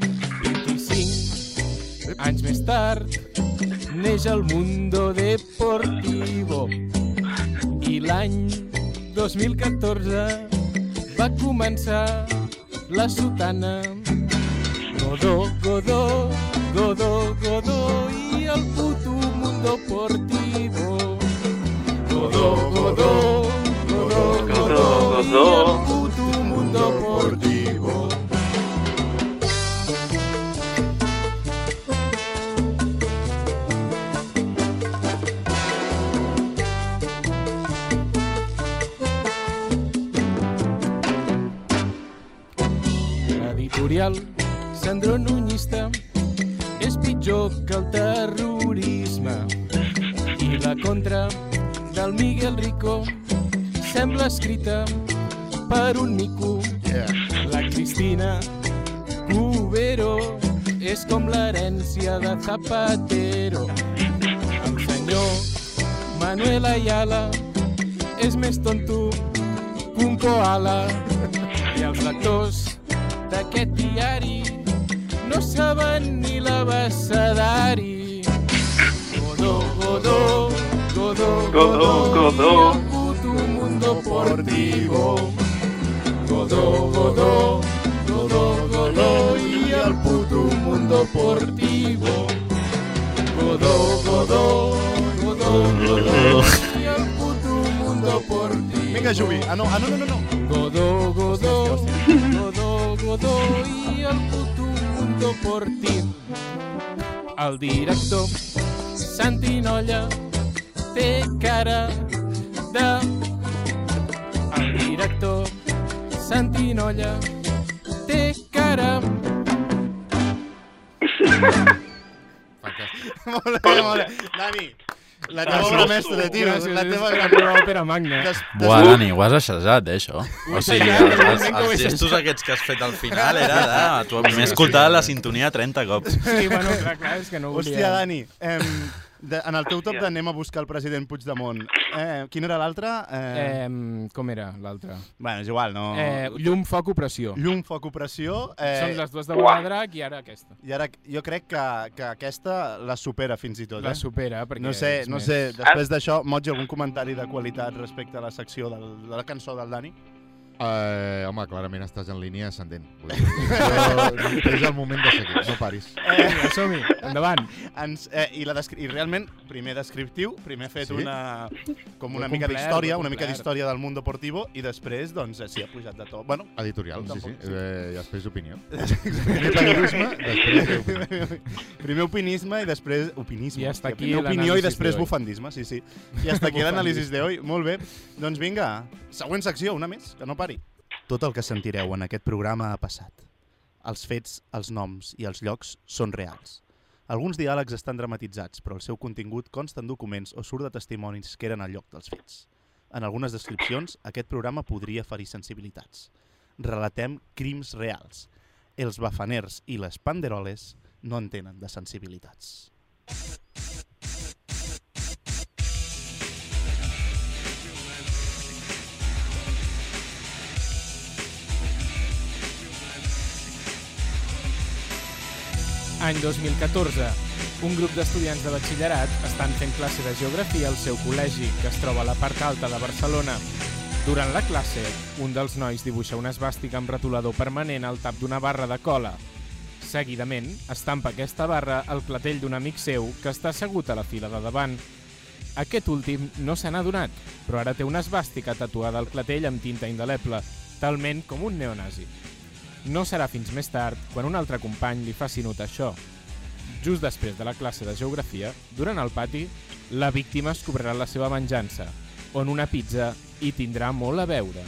25 anys més tard neix el Mundo Deportivo i l'any 2014 va començar la sotana. Godó, Godó, Godó, Godó i el puto Mundo Deportivo. Godó, Godó, Godó, Godó i el puto Mundo Deportivo. L'editorial Sandro Nuñista és pitjor que el terrorisme i la contra del Miguel Rico sembla escrita per un mico. La Cristina Cubero és com l'herència de Zapatero. El senyor Manuel Ayala és més tonto que un koala i els lectors d'aquest diari no saben ni l'abecedari. Godó, Godó, Godó, Godó, Godó, el puto Mundo Deportivo. Godó, Godó, Godó, Godó i el puto Mundo Deportivo. Godó, Godó, Godó, Godó i el puto Mundo Deportivo. Vinga, Jubi. No. Godó, Godó, Godó, Godó i el puto Mundo Deportivo. El director Santi Nolla té cara de... El director Santi Nolla té cara... Molt bé. Dani, la teva obra mestra, tio. La teva òpera magna. Buah, Dani, ho has assajat, això. O sigui, els gestos aquests que has fet al final era de... Tu m'he escoltat la sintonia 30 cops. Sí, bueno, clar, és que no volia... Hòstia, Dani, en el teu top d'anem a buscar el president Puigdemont. Quin era l'altre? Com era l'altre? Bueno, és igual, no... Llum, foc, opressió. Llum, foc, opressió. Són les dues de Bonadrac i ara aquesta. I ara jo crec que aquesta la supera fins i tot. La supera, perquè... No sé, després d'això, Moig, algun comentari de qualitat respecte a la secció de la cançó del Dani? Home, clarament estàs en línia ascendent. És el moment de seguir, no paris. Som-hi, endavant. I realment, primer descriptiu, primer fet una mica d'història del món deportivo i després, doncs, sí, ha pujat de to. Bueno, editorial, sí. I després opinió. Primer opinisme i després... Opinisme. I hasta aquí primer opinió i després d'hoy. bufandisme, sí. I hasta aquí l'anàlisi d'avui. Molt bé. Doncs vinga, següent secció, una més, que no pari. Tot el que sentireu en aquest programa ha passat. Els fets, els noms i els llocs són reals. Alguns diàlegs estan dramatitzats, però el seu contingut consta en documents o surt de testimonis que eren al lloc dels fets. En algunes descripcions, aquest programa podria ferir sensibilitats. Relatem crims reals. Els bafaners i les panderoles no en tenen de sensibilitats. Any 2014. Un grup d'estudiants de batxillerat estan fent classe de geografia al seu col·legi, que es troba a la part alta de Barcelona. Durant la classe, un dels nois dibuixa una esvàstica amb retolador permanent al tap d'una barra de cola. Seguidament, estampa aquesta barra al clatell d'un amic seu que està assegut a la fila de davant. Aquest últim no se n'ha adonat, però ara té una esvàstica tatuada al clatell amb tinta indeleble, talment com un neonazi. No serà fins més tard quan un altre company li faci notar això. Just després de la classe de geografia, durant el pati, la víctima es cobrarà la seva venjança, on una pizza hi tindrà molt a veure.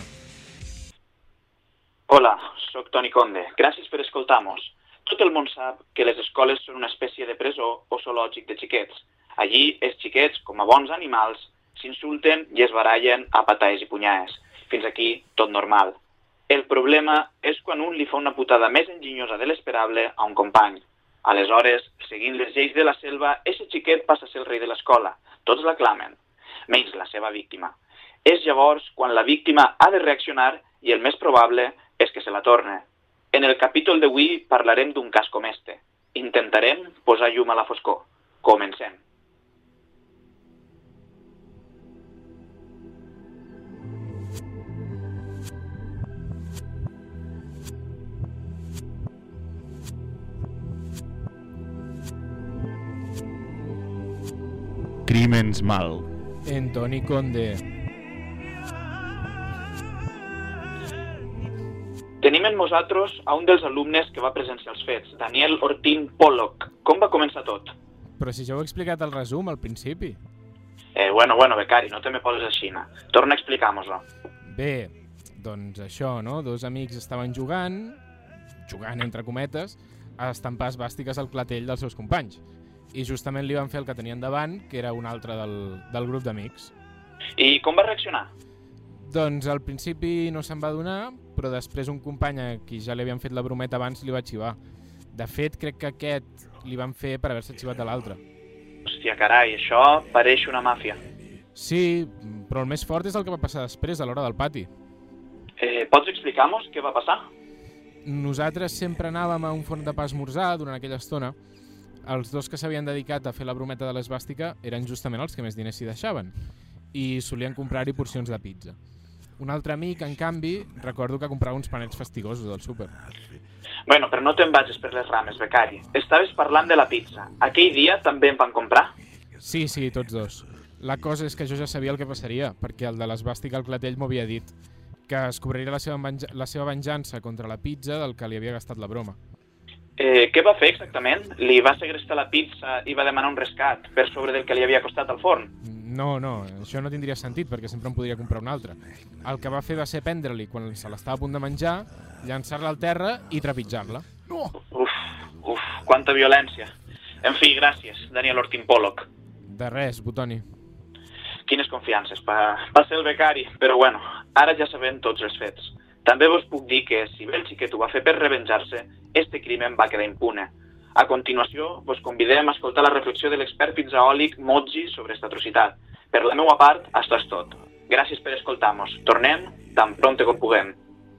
Hola, sóc Toni Conde. Gràcies per escoltar-nos. Tot el món sap que les escoles són una espècie de presó o zoològic de xiquets. Allí, els xiquets, com a bons animals, s'insulten i es barallen a pataes i punyades. Fins aquí, tot normal. El problema és quan un li fa una putada més enginyosa de l'esperable a un company. Aleshores, seguint les lleis de la selva, ese xiquet passa a ser el rei de l'escola. Tots l'aclamen, menys la seva víctima. És llavors quan la víctima ha de reaccionar i el més probable és que se la torne. En el capítol d'avui parlarem d'un cas com este. Intentarem posar llum a la foscor. Comencem. Crímens mal. En Toni Conde. Tenim en nosaltres a un dels alumnes que va presenciar els fets, Daniel Ortín Pollock. Com va començar tot? Però si ja ho he explicat al resum, al principi. Bueno, becari, no te me poses així. Torna a explicar-nos-ho. Bé, doncs això, no? Dos amics estaven jugant entre cometes, a estampar esvàstiques al clatell dels seus companys. I justament li van fer el que tenien davant, que era un altre del grup d'amics. I com va reaccionar? Doncs al principi no se'n va adonar, però després un company a qui ja li havien fet la brometa abans li va xivar. De fet, crec que aquest li van fer per haver-se xivat de l'altre. Hòstia, carai, això pareix una màfia. Sí, però el més fort és el que va passar després, a l'hora del pati. Pots explicar-nos què va passar? Nosaltres sempre anàvem a un forn de pa a esmorzar durant aquella estona. Els dos que s'havien dedicat a fer la brometa de l'esvàstica eren justament els que més diners s'hi deixaven i solien comprar-hi porcions de pizza. Un altre amic, en canvi, recordo que comprava uns panets fastigosos del súper. Bueno, però no te'n vagis per les rames, becari. Estaves parlant de la pizza. Aquell dia també en van comprar? Sí, tots dos. La cosa és que jo ja sabia el que passaria, perquè el de l'esvàstica al clatell m'ho havia dit, que es cobraria la seva venjança contra la pizza del que li havia gastat la broma. Què va fer exactament? Li va segrestar la pizza i va demanar un rescat per sobre del que li havia costat al forn? No, això no tindria sentit perquè sempre en podria comprar un altre. El que va fer va ser prendre-li quan se l'estava a punt de menjar, llançar-la al terra i trepitjar-la. Uf, quanta violència. En fi, gràcies, Daniel Ortín Pollock. De res, Butoni. Quines confiances, va ser el becari, però bueno, ara ja sabem tots els fets. També vos puc dir que, si bé el xiquet ho va fer per revenjar-se, este crimen va quedar impune. A continuació, vos convidem a escoltar la reflexió de l'expert pizzaòlic Moji sobre esta atrocitat. Per la meva part, això és tot. Gràcies per escoltar-nos. Tornem tan prompte com puguem.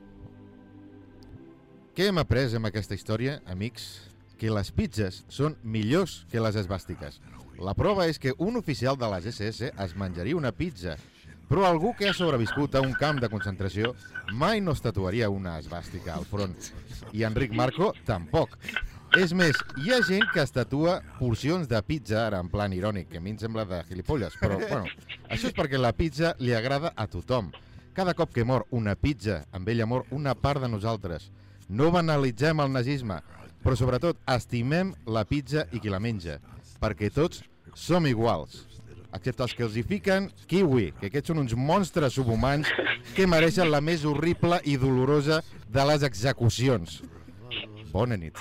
Què hem après amb aquesta història, amics? Que les pizzas són millors que les esvàstiques. La prova és que un oficial de les SS es menjaria una pizza, però algú que ha sobreviscut a un camp de concentració mai no es tatuaria una esvàstica al front. I Enric Marco tampoc. És més, hi ha gent que es tatua porcions de pizza, ara en plan irònic, que a mi em sembla de gilipolles, però bueno, això és perquè la pizza li agrada a tothom. Cada cop que mor una pizza, amb ella mor una part de nosaltres. No banalitzem el nazisme, però sobretot estimem la pizza i qui la menja, perquè tots som iguals. Excepte els que els hi fiquen kiwi, que aquests són uns monstres subhumans que mereixen la més horrible i dolorosa de les execucions. Bona nit.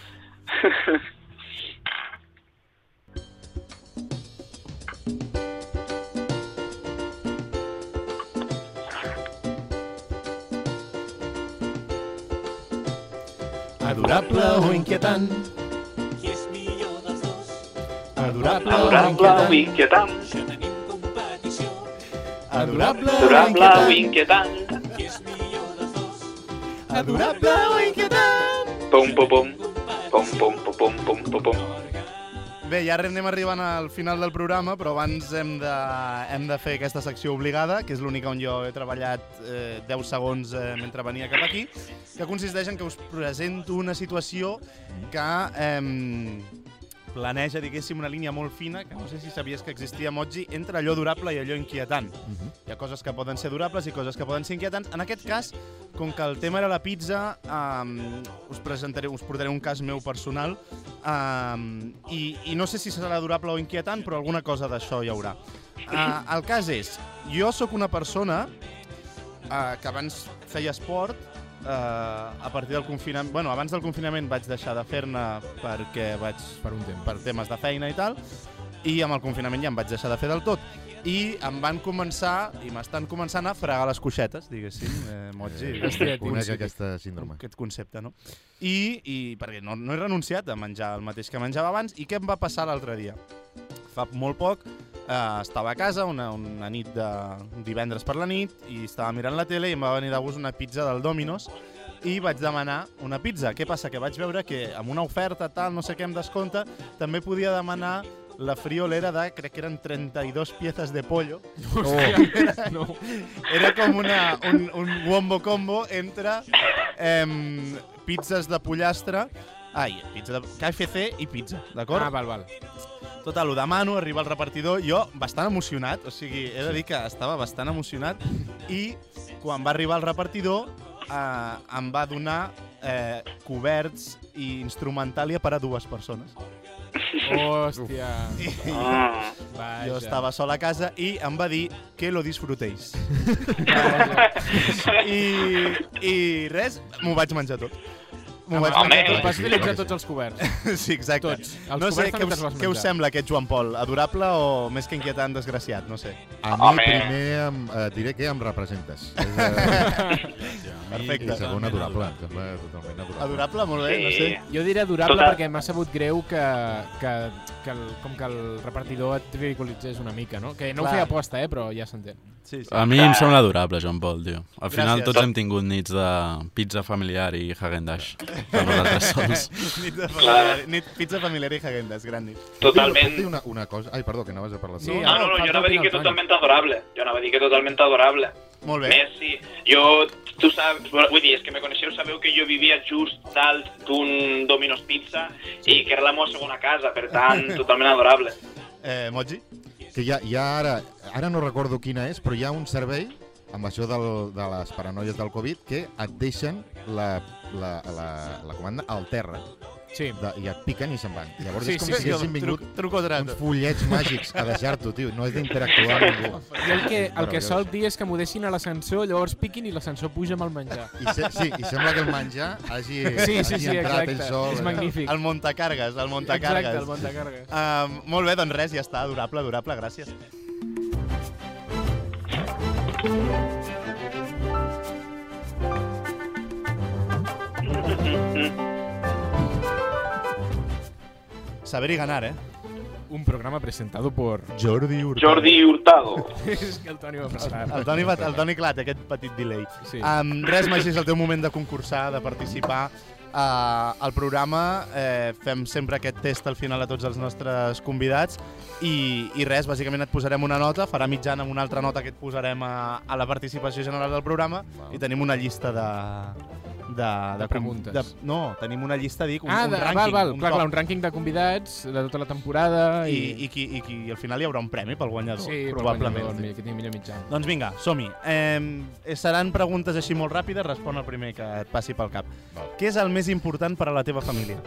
Adorable o inquietant. Qui és millor dels dos? Adorable o inquietant. Ja tenim competició. Adorable o inquietant. Qui és millor dels dos? Adorable o inquietant. Pum, pum, pum. Pum, pum, pum, pum, pum, pum. Bé, ja anem arribant al final del programa, però abans hem de fer aquesta secció obligada, que és l'única on jo he treballat 10 segons mentre venia cap aquí, que consisteix en que us presento una situació que planeja, diguéssim, una línia molt fina, que no sé si sabies que existia, Moji, entre allò durable i allò inquietant. Hi ha coses que poden ser durables i coses que poden ser inquietants. En aquest cas, com que el tema era la pizza, us portaré un cas meu personal, i no sé si serà durable o inquietant, però alguna cosa d'això hi haurà. El cas és, jo sóc una persona que abans feia esport, a partir del confinament... Bueno, abans del confinament vaig deixar de fer-ne perquè per temes de feina i tal, i amb el confinament ja em vaig deixar de fer del tot. I em van començar, i m'estan començant a fregar les coixetes, diguéssim, Moji. Conec aquesta síndrome. Aquest concepte, no? I perquè no he renunciat a menjar el mateix que menjava abans. I què em va passar l'altre dia? Fa molt poc estava a casa, una nit de divendres per la nit, i estava mirant la tele i em va venir de gust una pizza del Domino's i vaig demanar una pizza. Què passa? Que vaig veure que amb una oferta, tal, no sé què, amb descompte, també podia demanar la friolera de, crec que eren 32 piezas de pollo. Era com un wombo combo entre pizzas de pollastre, pizza de KFC i pizza, d'acord? Val. Total, ho demano, arriba el repartidor, jo bastant emocionat, o sigui, he de dir que estava bastant emocionat, i quan va arribar el repartidor em va donar coberts i instrumentàlia per a 2 persones. Hòstia. Jo estava sol a casa i em va dir que lo disfrutéis. I res, m'ho vaig menjar tot. Vas utilitzar tots els coberts. Sí, exacte. Tots. No sé, què us sembla aquest Joan Pol? Adorable o més que inquietant, desgraciat? No sé. A mi primer diré que em representes. Perfecte. I segon, adorable. Em sembla totalment adorable. Adorable, molt bé, no sé. Jo diré adorable perquè m'ha sabut greu com que el repartidor et ridiculitzés una mica, no? Que no ho feia aposta, però ja s'entén. A mi em sembla adorable, Joan Pol, tio. Al final tots hem tingut nits de pizza familiar i Häagen-Dazs. Per nosaltres sols. Pizza familiar i Häagen-Dazs, gran nit. Totalment. Puc dir una cosa? Ai, perdó, que anaves a parlar. No, jo anava a dir que totalment adorable. Molt bé. Més, sí. Jo, tu saps, vull dir, és que me coneixeu, sabeu que jo vivia just dalt d'un Domino's Pizza i que era la meva segona casa, per tant, totalment adorable. Moji? Que hi ha ara no recordo quina és, però hi ha un servei amb això de les paranoies del Covid que et deixen la comanda al terra. Sí. I et piquen i se'n van. Llavors és com sí, si haguessin vingut uns fullets màgics a deixar-t'ho, tio. No és d'interactuar amb ningú. Jo el que sol dir és que m'ho deixin a l'ascensor, llavors piquin i l'ascensor puja amb el menjar. I sembla que el menjar hagi entrat ell sol. És magnífic. El montacargues, Exacte, el montacargues. Molt bé, doncs res, ja està, adorable, gràcies. Saber y ganar, Un programa presentado por Jordi Hurtado. Jordi Hurtado. És que el Toni va parlar. El Toni, clar, té aquest petit delay. Sí. Res, Magí, és el teu moment de concursar, de participar. Al programa fem sempre aquest test al final a tots els nostres convidats i res, bàsicament et posarem una nota, farà mitjana amb una altra nota que et posarem a la participació general del programa i tenim una llista de preguntes. No, tenim una llista, dic, un rànquing. Clar, un rànquing de convidats de tota la temporada. I al final hi haurà un premi pel guanyador, sí, probablement. Sí, que tingui millor mitjà. Doncs vinga, som-hi. Seran preguntes així molt ràpides, respon el primer que et passi pel cap. Què és el més important per a la teva família?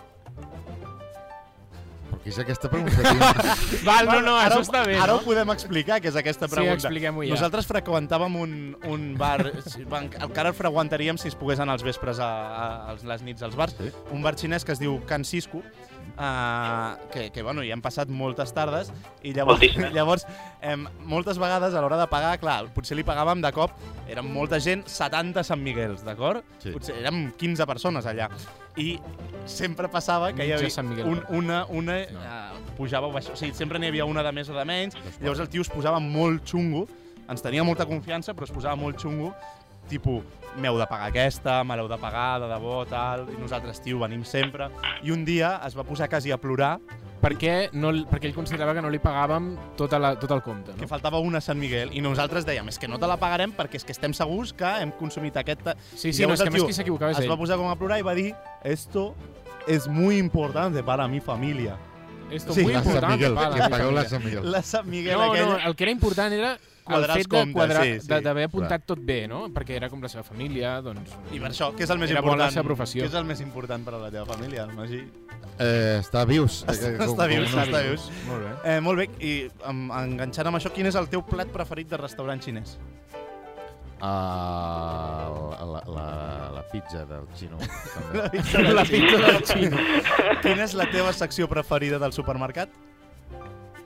Què és aquesta pregunta? No, això està bé, Ara ho podem explicar, què és aquesta pregunta. Sí, expliquem-ho ja. Nosaltres freqüentàvem un bar, encara el freqüentaríem si es pogués anar als vespres a les nits als bars, un bar xinès que es diu Can Cisco, que bueno, hi han passat moltes tardes i llavors moltes vegades a l'hora de pagar, clar, potser li pagàvem de cop, érem molta gent, 70 Sant Miguels, d'acord? Sí. Potser érem 15 persones allà i sempre passava que hi havia una pujava o baixava, o sigui, sempre n'hi havia una de més o de menys, llavors el tio es posava molt xungo, ens tenia molta confiança però es posava molt xungo, tipus, m'heu de pagar aquesta, me l'heu de pagar, de debò, tal, i nosaltres, tio, venim sempre. I un dia es va posar quasi a plorar perquè ell considerava que no li pagàvem tot el compte. No? Que faltava una a Sant Miguel, i nosaltres dèiem, és que no te la pagarem perquè és que estem segurs que hem consumit aquesta... Sí, no, és que més qui s'equivocava és ell. Es va posar com a plorar i va dir, esto es muy importante para mi familia. Esto es muy importante para mi familia. La Sant Miguel. La Sant Miguel aquella... No, el que era important era el fet d'haver apuntat tot bé, no? Perquè era com la seva família, doncs... I per això, què és el més important? Era la seva professió. Què és el més important per a la teva família, Magí? Estar vius. Està vius. Molt bé. Molt bé, i enganxant amb això, quin és el teu plat preferit de restaurant xinès? La pizza del xino. La pizza del xino. Quina és la teva secció preferida del supermercat?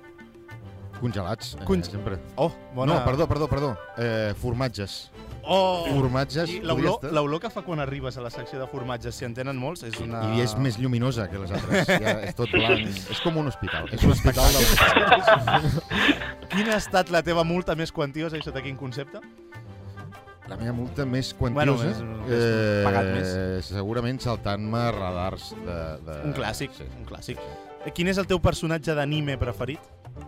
Congelats, sempre. Oh, bona... No, perdó. Formatges. Oh! Formatges. I l'olor que fa quan arribes a la secció de formatges, si en tenen molts, és una... I és més lluminosa que les altres. Ja és tot blanc. És com un hospital. És un hospital de Quina ha estat la teva multa més quantiosa i sota quin concepte? La meva multa més quantiosa, pagat més. Segurament saltant-me radars de... Un clàssic, un clàssic. Quin és el teu personatge d'anime preferit?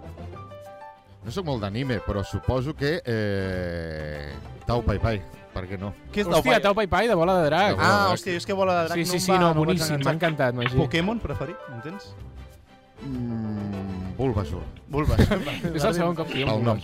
No soc molt d'anime, però suposo que... Tao Pai Pai, per què no? Què és Hòstia, Tao Pai Pai de Bola de Drac. Hòstia, és que Bola de Drac sí, no, boníssim, m'ha encantat, Magí. Pokémon preferit, entens? Bulbasaur. És el segon cop que el nom.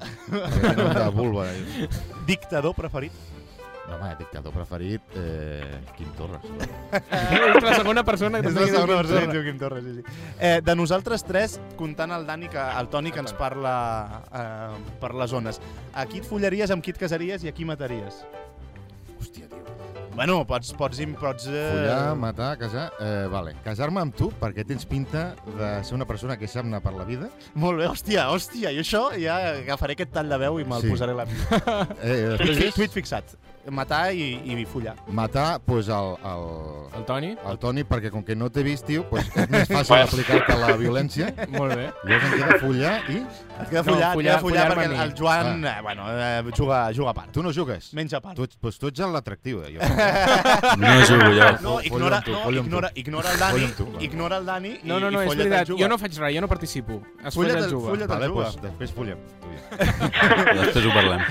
De Bulba. Dictador preferit? No, home, dictador preferit, Quim Torres. És la segona persona que també diu Quim Torres, sí. De nosaltres tres, comptant el Toni que ens parla per les zones, a qui et follaries, amb qui et casaries i a qui mataries? Hòstia, tio. Bueno, pots follar, matar, casar... Vale, casar-me amb tu perquè tens pinta de ser una persona que sap anar per la vida. Molt bé, hòstia, i això ja agafaré aquest tall de veu i me'l posaré a la vida. Tuit fixat. Matar i follar. Matar, doncs el Toni? El Toni, perquè com que no t'he vist, tio, és més fàcil aplicar-te la violència. Molt bé. Llavors em queda follar i... Et queda follar perquè el Joan, juga a part. Tu no jugues? Menja a part. Doncs tu ets l'atractiu, jo. No jugo jo. No, ignora el Dani i No, és veritat, jo no faig res, jo no participo. Es folla el juga. Vale, doncs després follem. Després ho parlem.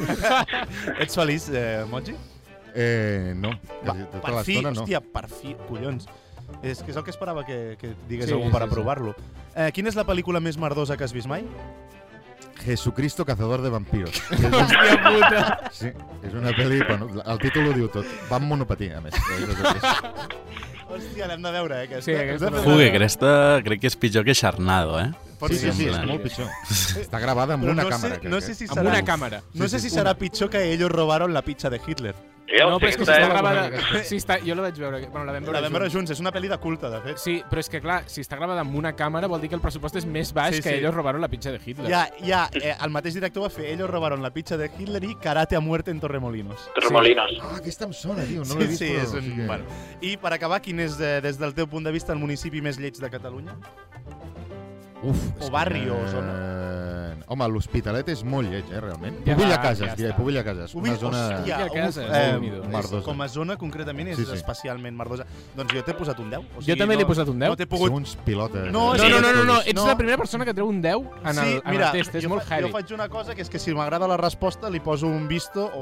Ets feliç, Moji? No. Per fi, hòstia, per fi, collons. És que és el que esperava que digués algú per aprovar-lo. Quina és la pel·lícula més merdosa que has vist mai? Jesucristo cazador de vampiros. Hòstia puta! Sí, és una pel·li... Bueno, el títol ho diu tot. Va amb monopatí, a més. Hòstia, l'hem de veure, aquesta. Sí, aquesta. Fugue, crec que és pitjor que Charnado, eh? Sí, és molt pitjor. Està gravada amb una càmera. No sé si amb una càmera. No sé si serà pitjor que ellos robaron la pizza de Hitler. No, però és que si està gravada... Jo la vaig veure. Bueno, la vam veure junts. És una pel·li de culte, de fet. Sí, però és que, clar, si està gravada amb una càmera vol dir que el pressupost és més baix que ellos robaron la pizza de Hitler. El mateix director va fer ellos robaron la pizza de Hitler i Karate a muerte en Torremolinos. Aquesta em sona, tio. No l'he vist, però... Bueno. I per acabar, quin és, des del teu punt de vista, el municipi més lleig de Catalunya? O barri o zona? Home, l'Hospitalet és molt lleig, realment. Pobilla Cases, diré, Pobilla Cases. Una zona merdosa. Com a zona, concretament, és especialment merdosa. Doncs jo t'he posat un 10. Jo també l'he posat un 10. Són uns pilotes. No, ets la primera persona que treu un 10 en el test. És molt heavy. Jo faig una cosa, que és que si m'agrada la resposta li poso un visto o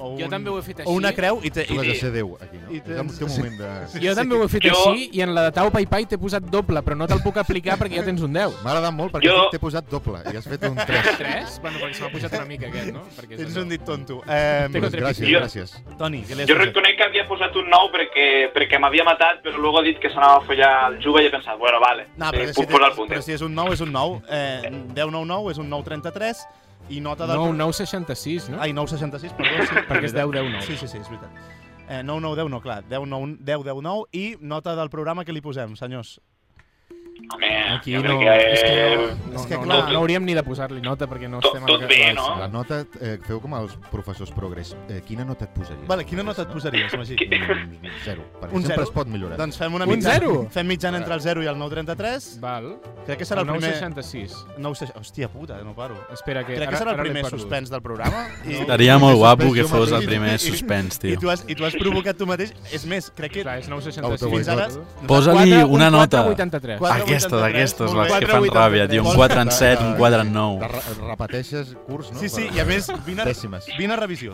una creu. Tu has de ser 10, aquí, no? És el teu moment de... Jo també ho he fet així i en la de Tao Pai Pai t'he posat doble, però no te'l puc aplicar perquè ja tens un 10. M'ha agradat molt perquè t'he posat doble i has fet un 3. 3? Bueno, perquè se m'ha pujat una mica aquest, no? Tens un dit tonto. Gràcies. Toni, què li has Jo reconec que havia posat un 9 perquè m'havia matat, però luego ha dit que s'anava a follar el Juba i he pensat, bueno, vale, puc posar el punt. Però si és un 9, és un 9. 10-9-9 és un 9-33 i nota del... 9-9-66, no? Ai, 9-66, perdó, sí. Perquè és 10-10-9. Sí, és veritat. 9-9-10 no, clar, 10-10-9 i nota del programa que li posem, senyors. Home, aquí no, és que no hauríem ni de posar-li nota perquè no estem... Tot bé, no? La nota, feu com els professors progrés. Quina nota et posaries? Vale, quina nota et posaries, Magí? 0, perquè sempre es pot millorar. Doncs fem una mitjana. Fem mitjana entre el 0 i el 9,33. Val. Crec que serà el primer... 9,66. Hòstia puta, no paro. Espera, que crec que serà el primer suspens del programa. Estaria molt guapo que fos el primer suspens, tio. I tu has provocat tu mateix. És més, crec que... Clar, és 9,66. Fins ara... Posa-li una nota. 4,83. Aquesta, d'aquestes, les que fan ràbia, tio. Un 4 en 7, un 4 en 9. Repeteixes curs, no? Sí, i a més, vine a revisió.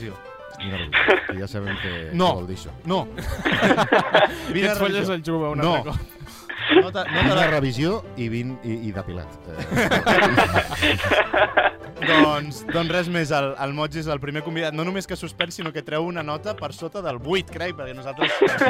Ja sabem què vol dir això. No. Vine a folles el Juba un altre cop. Vine a revisió i depilat. Doncs res més, el Moji és el primer convidat, no només que suspens, sinó que treu una nota per sota del 8, crec, perquè nosaltres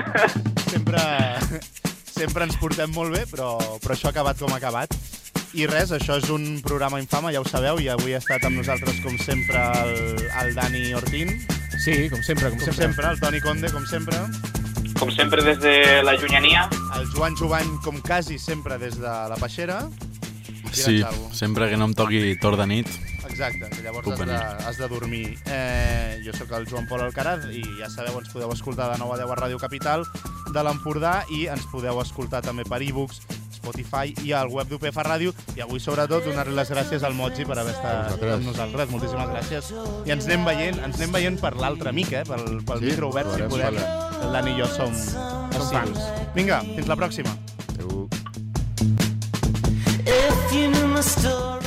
sempre ens portem molt bé, però això ha acabat com ha acabat. I res, això és un programa infame, ja ho sabeu, i avui ha estat amb nosaltres, com sempre, el Dani Ortín. Sí, com sempre. El Toni Conde, com sempre. Com sempre des de la llunyania. El Joan Jubany, com quasi sempre, des de la Peixera. Sí, sempre que no em toqui torn de nit. Exacte, que llavors Puc venir. has de dormir. Jo sóc el Joan Pol Alcaraz i ja sabeu, ens podeu escoltar de 9 a 10 a Ràdio Capital de l'Empordà i ens podeu escoltar també per e-books, Spotify i al web d'UPF Ràdio. I avui, sobretot, donar-li les gràcies al Moji per haver estat amb nosaltres. Moltíssimes gràcies. I ens anem veient per l'altre amic, pel micro obert, si podem. L'Anni i jo som fans. Vinga, fins la pròxima. Adéu. If you knew my story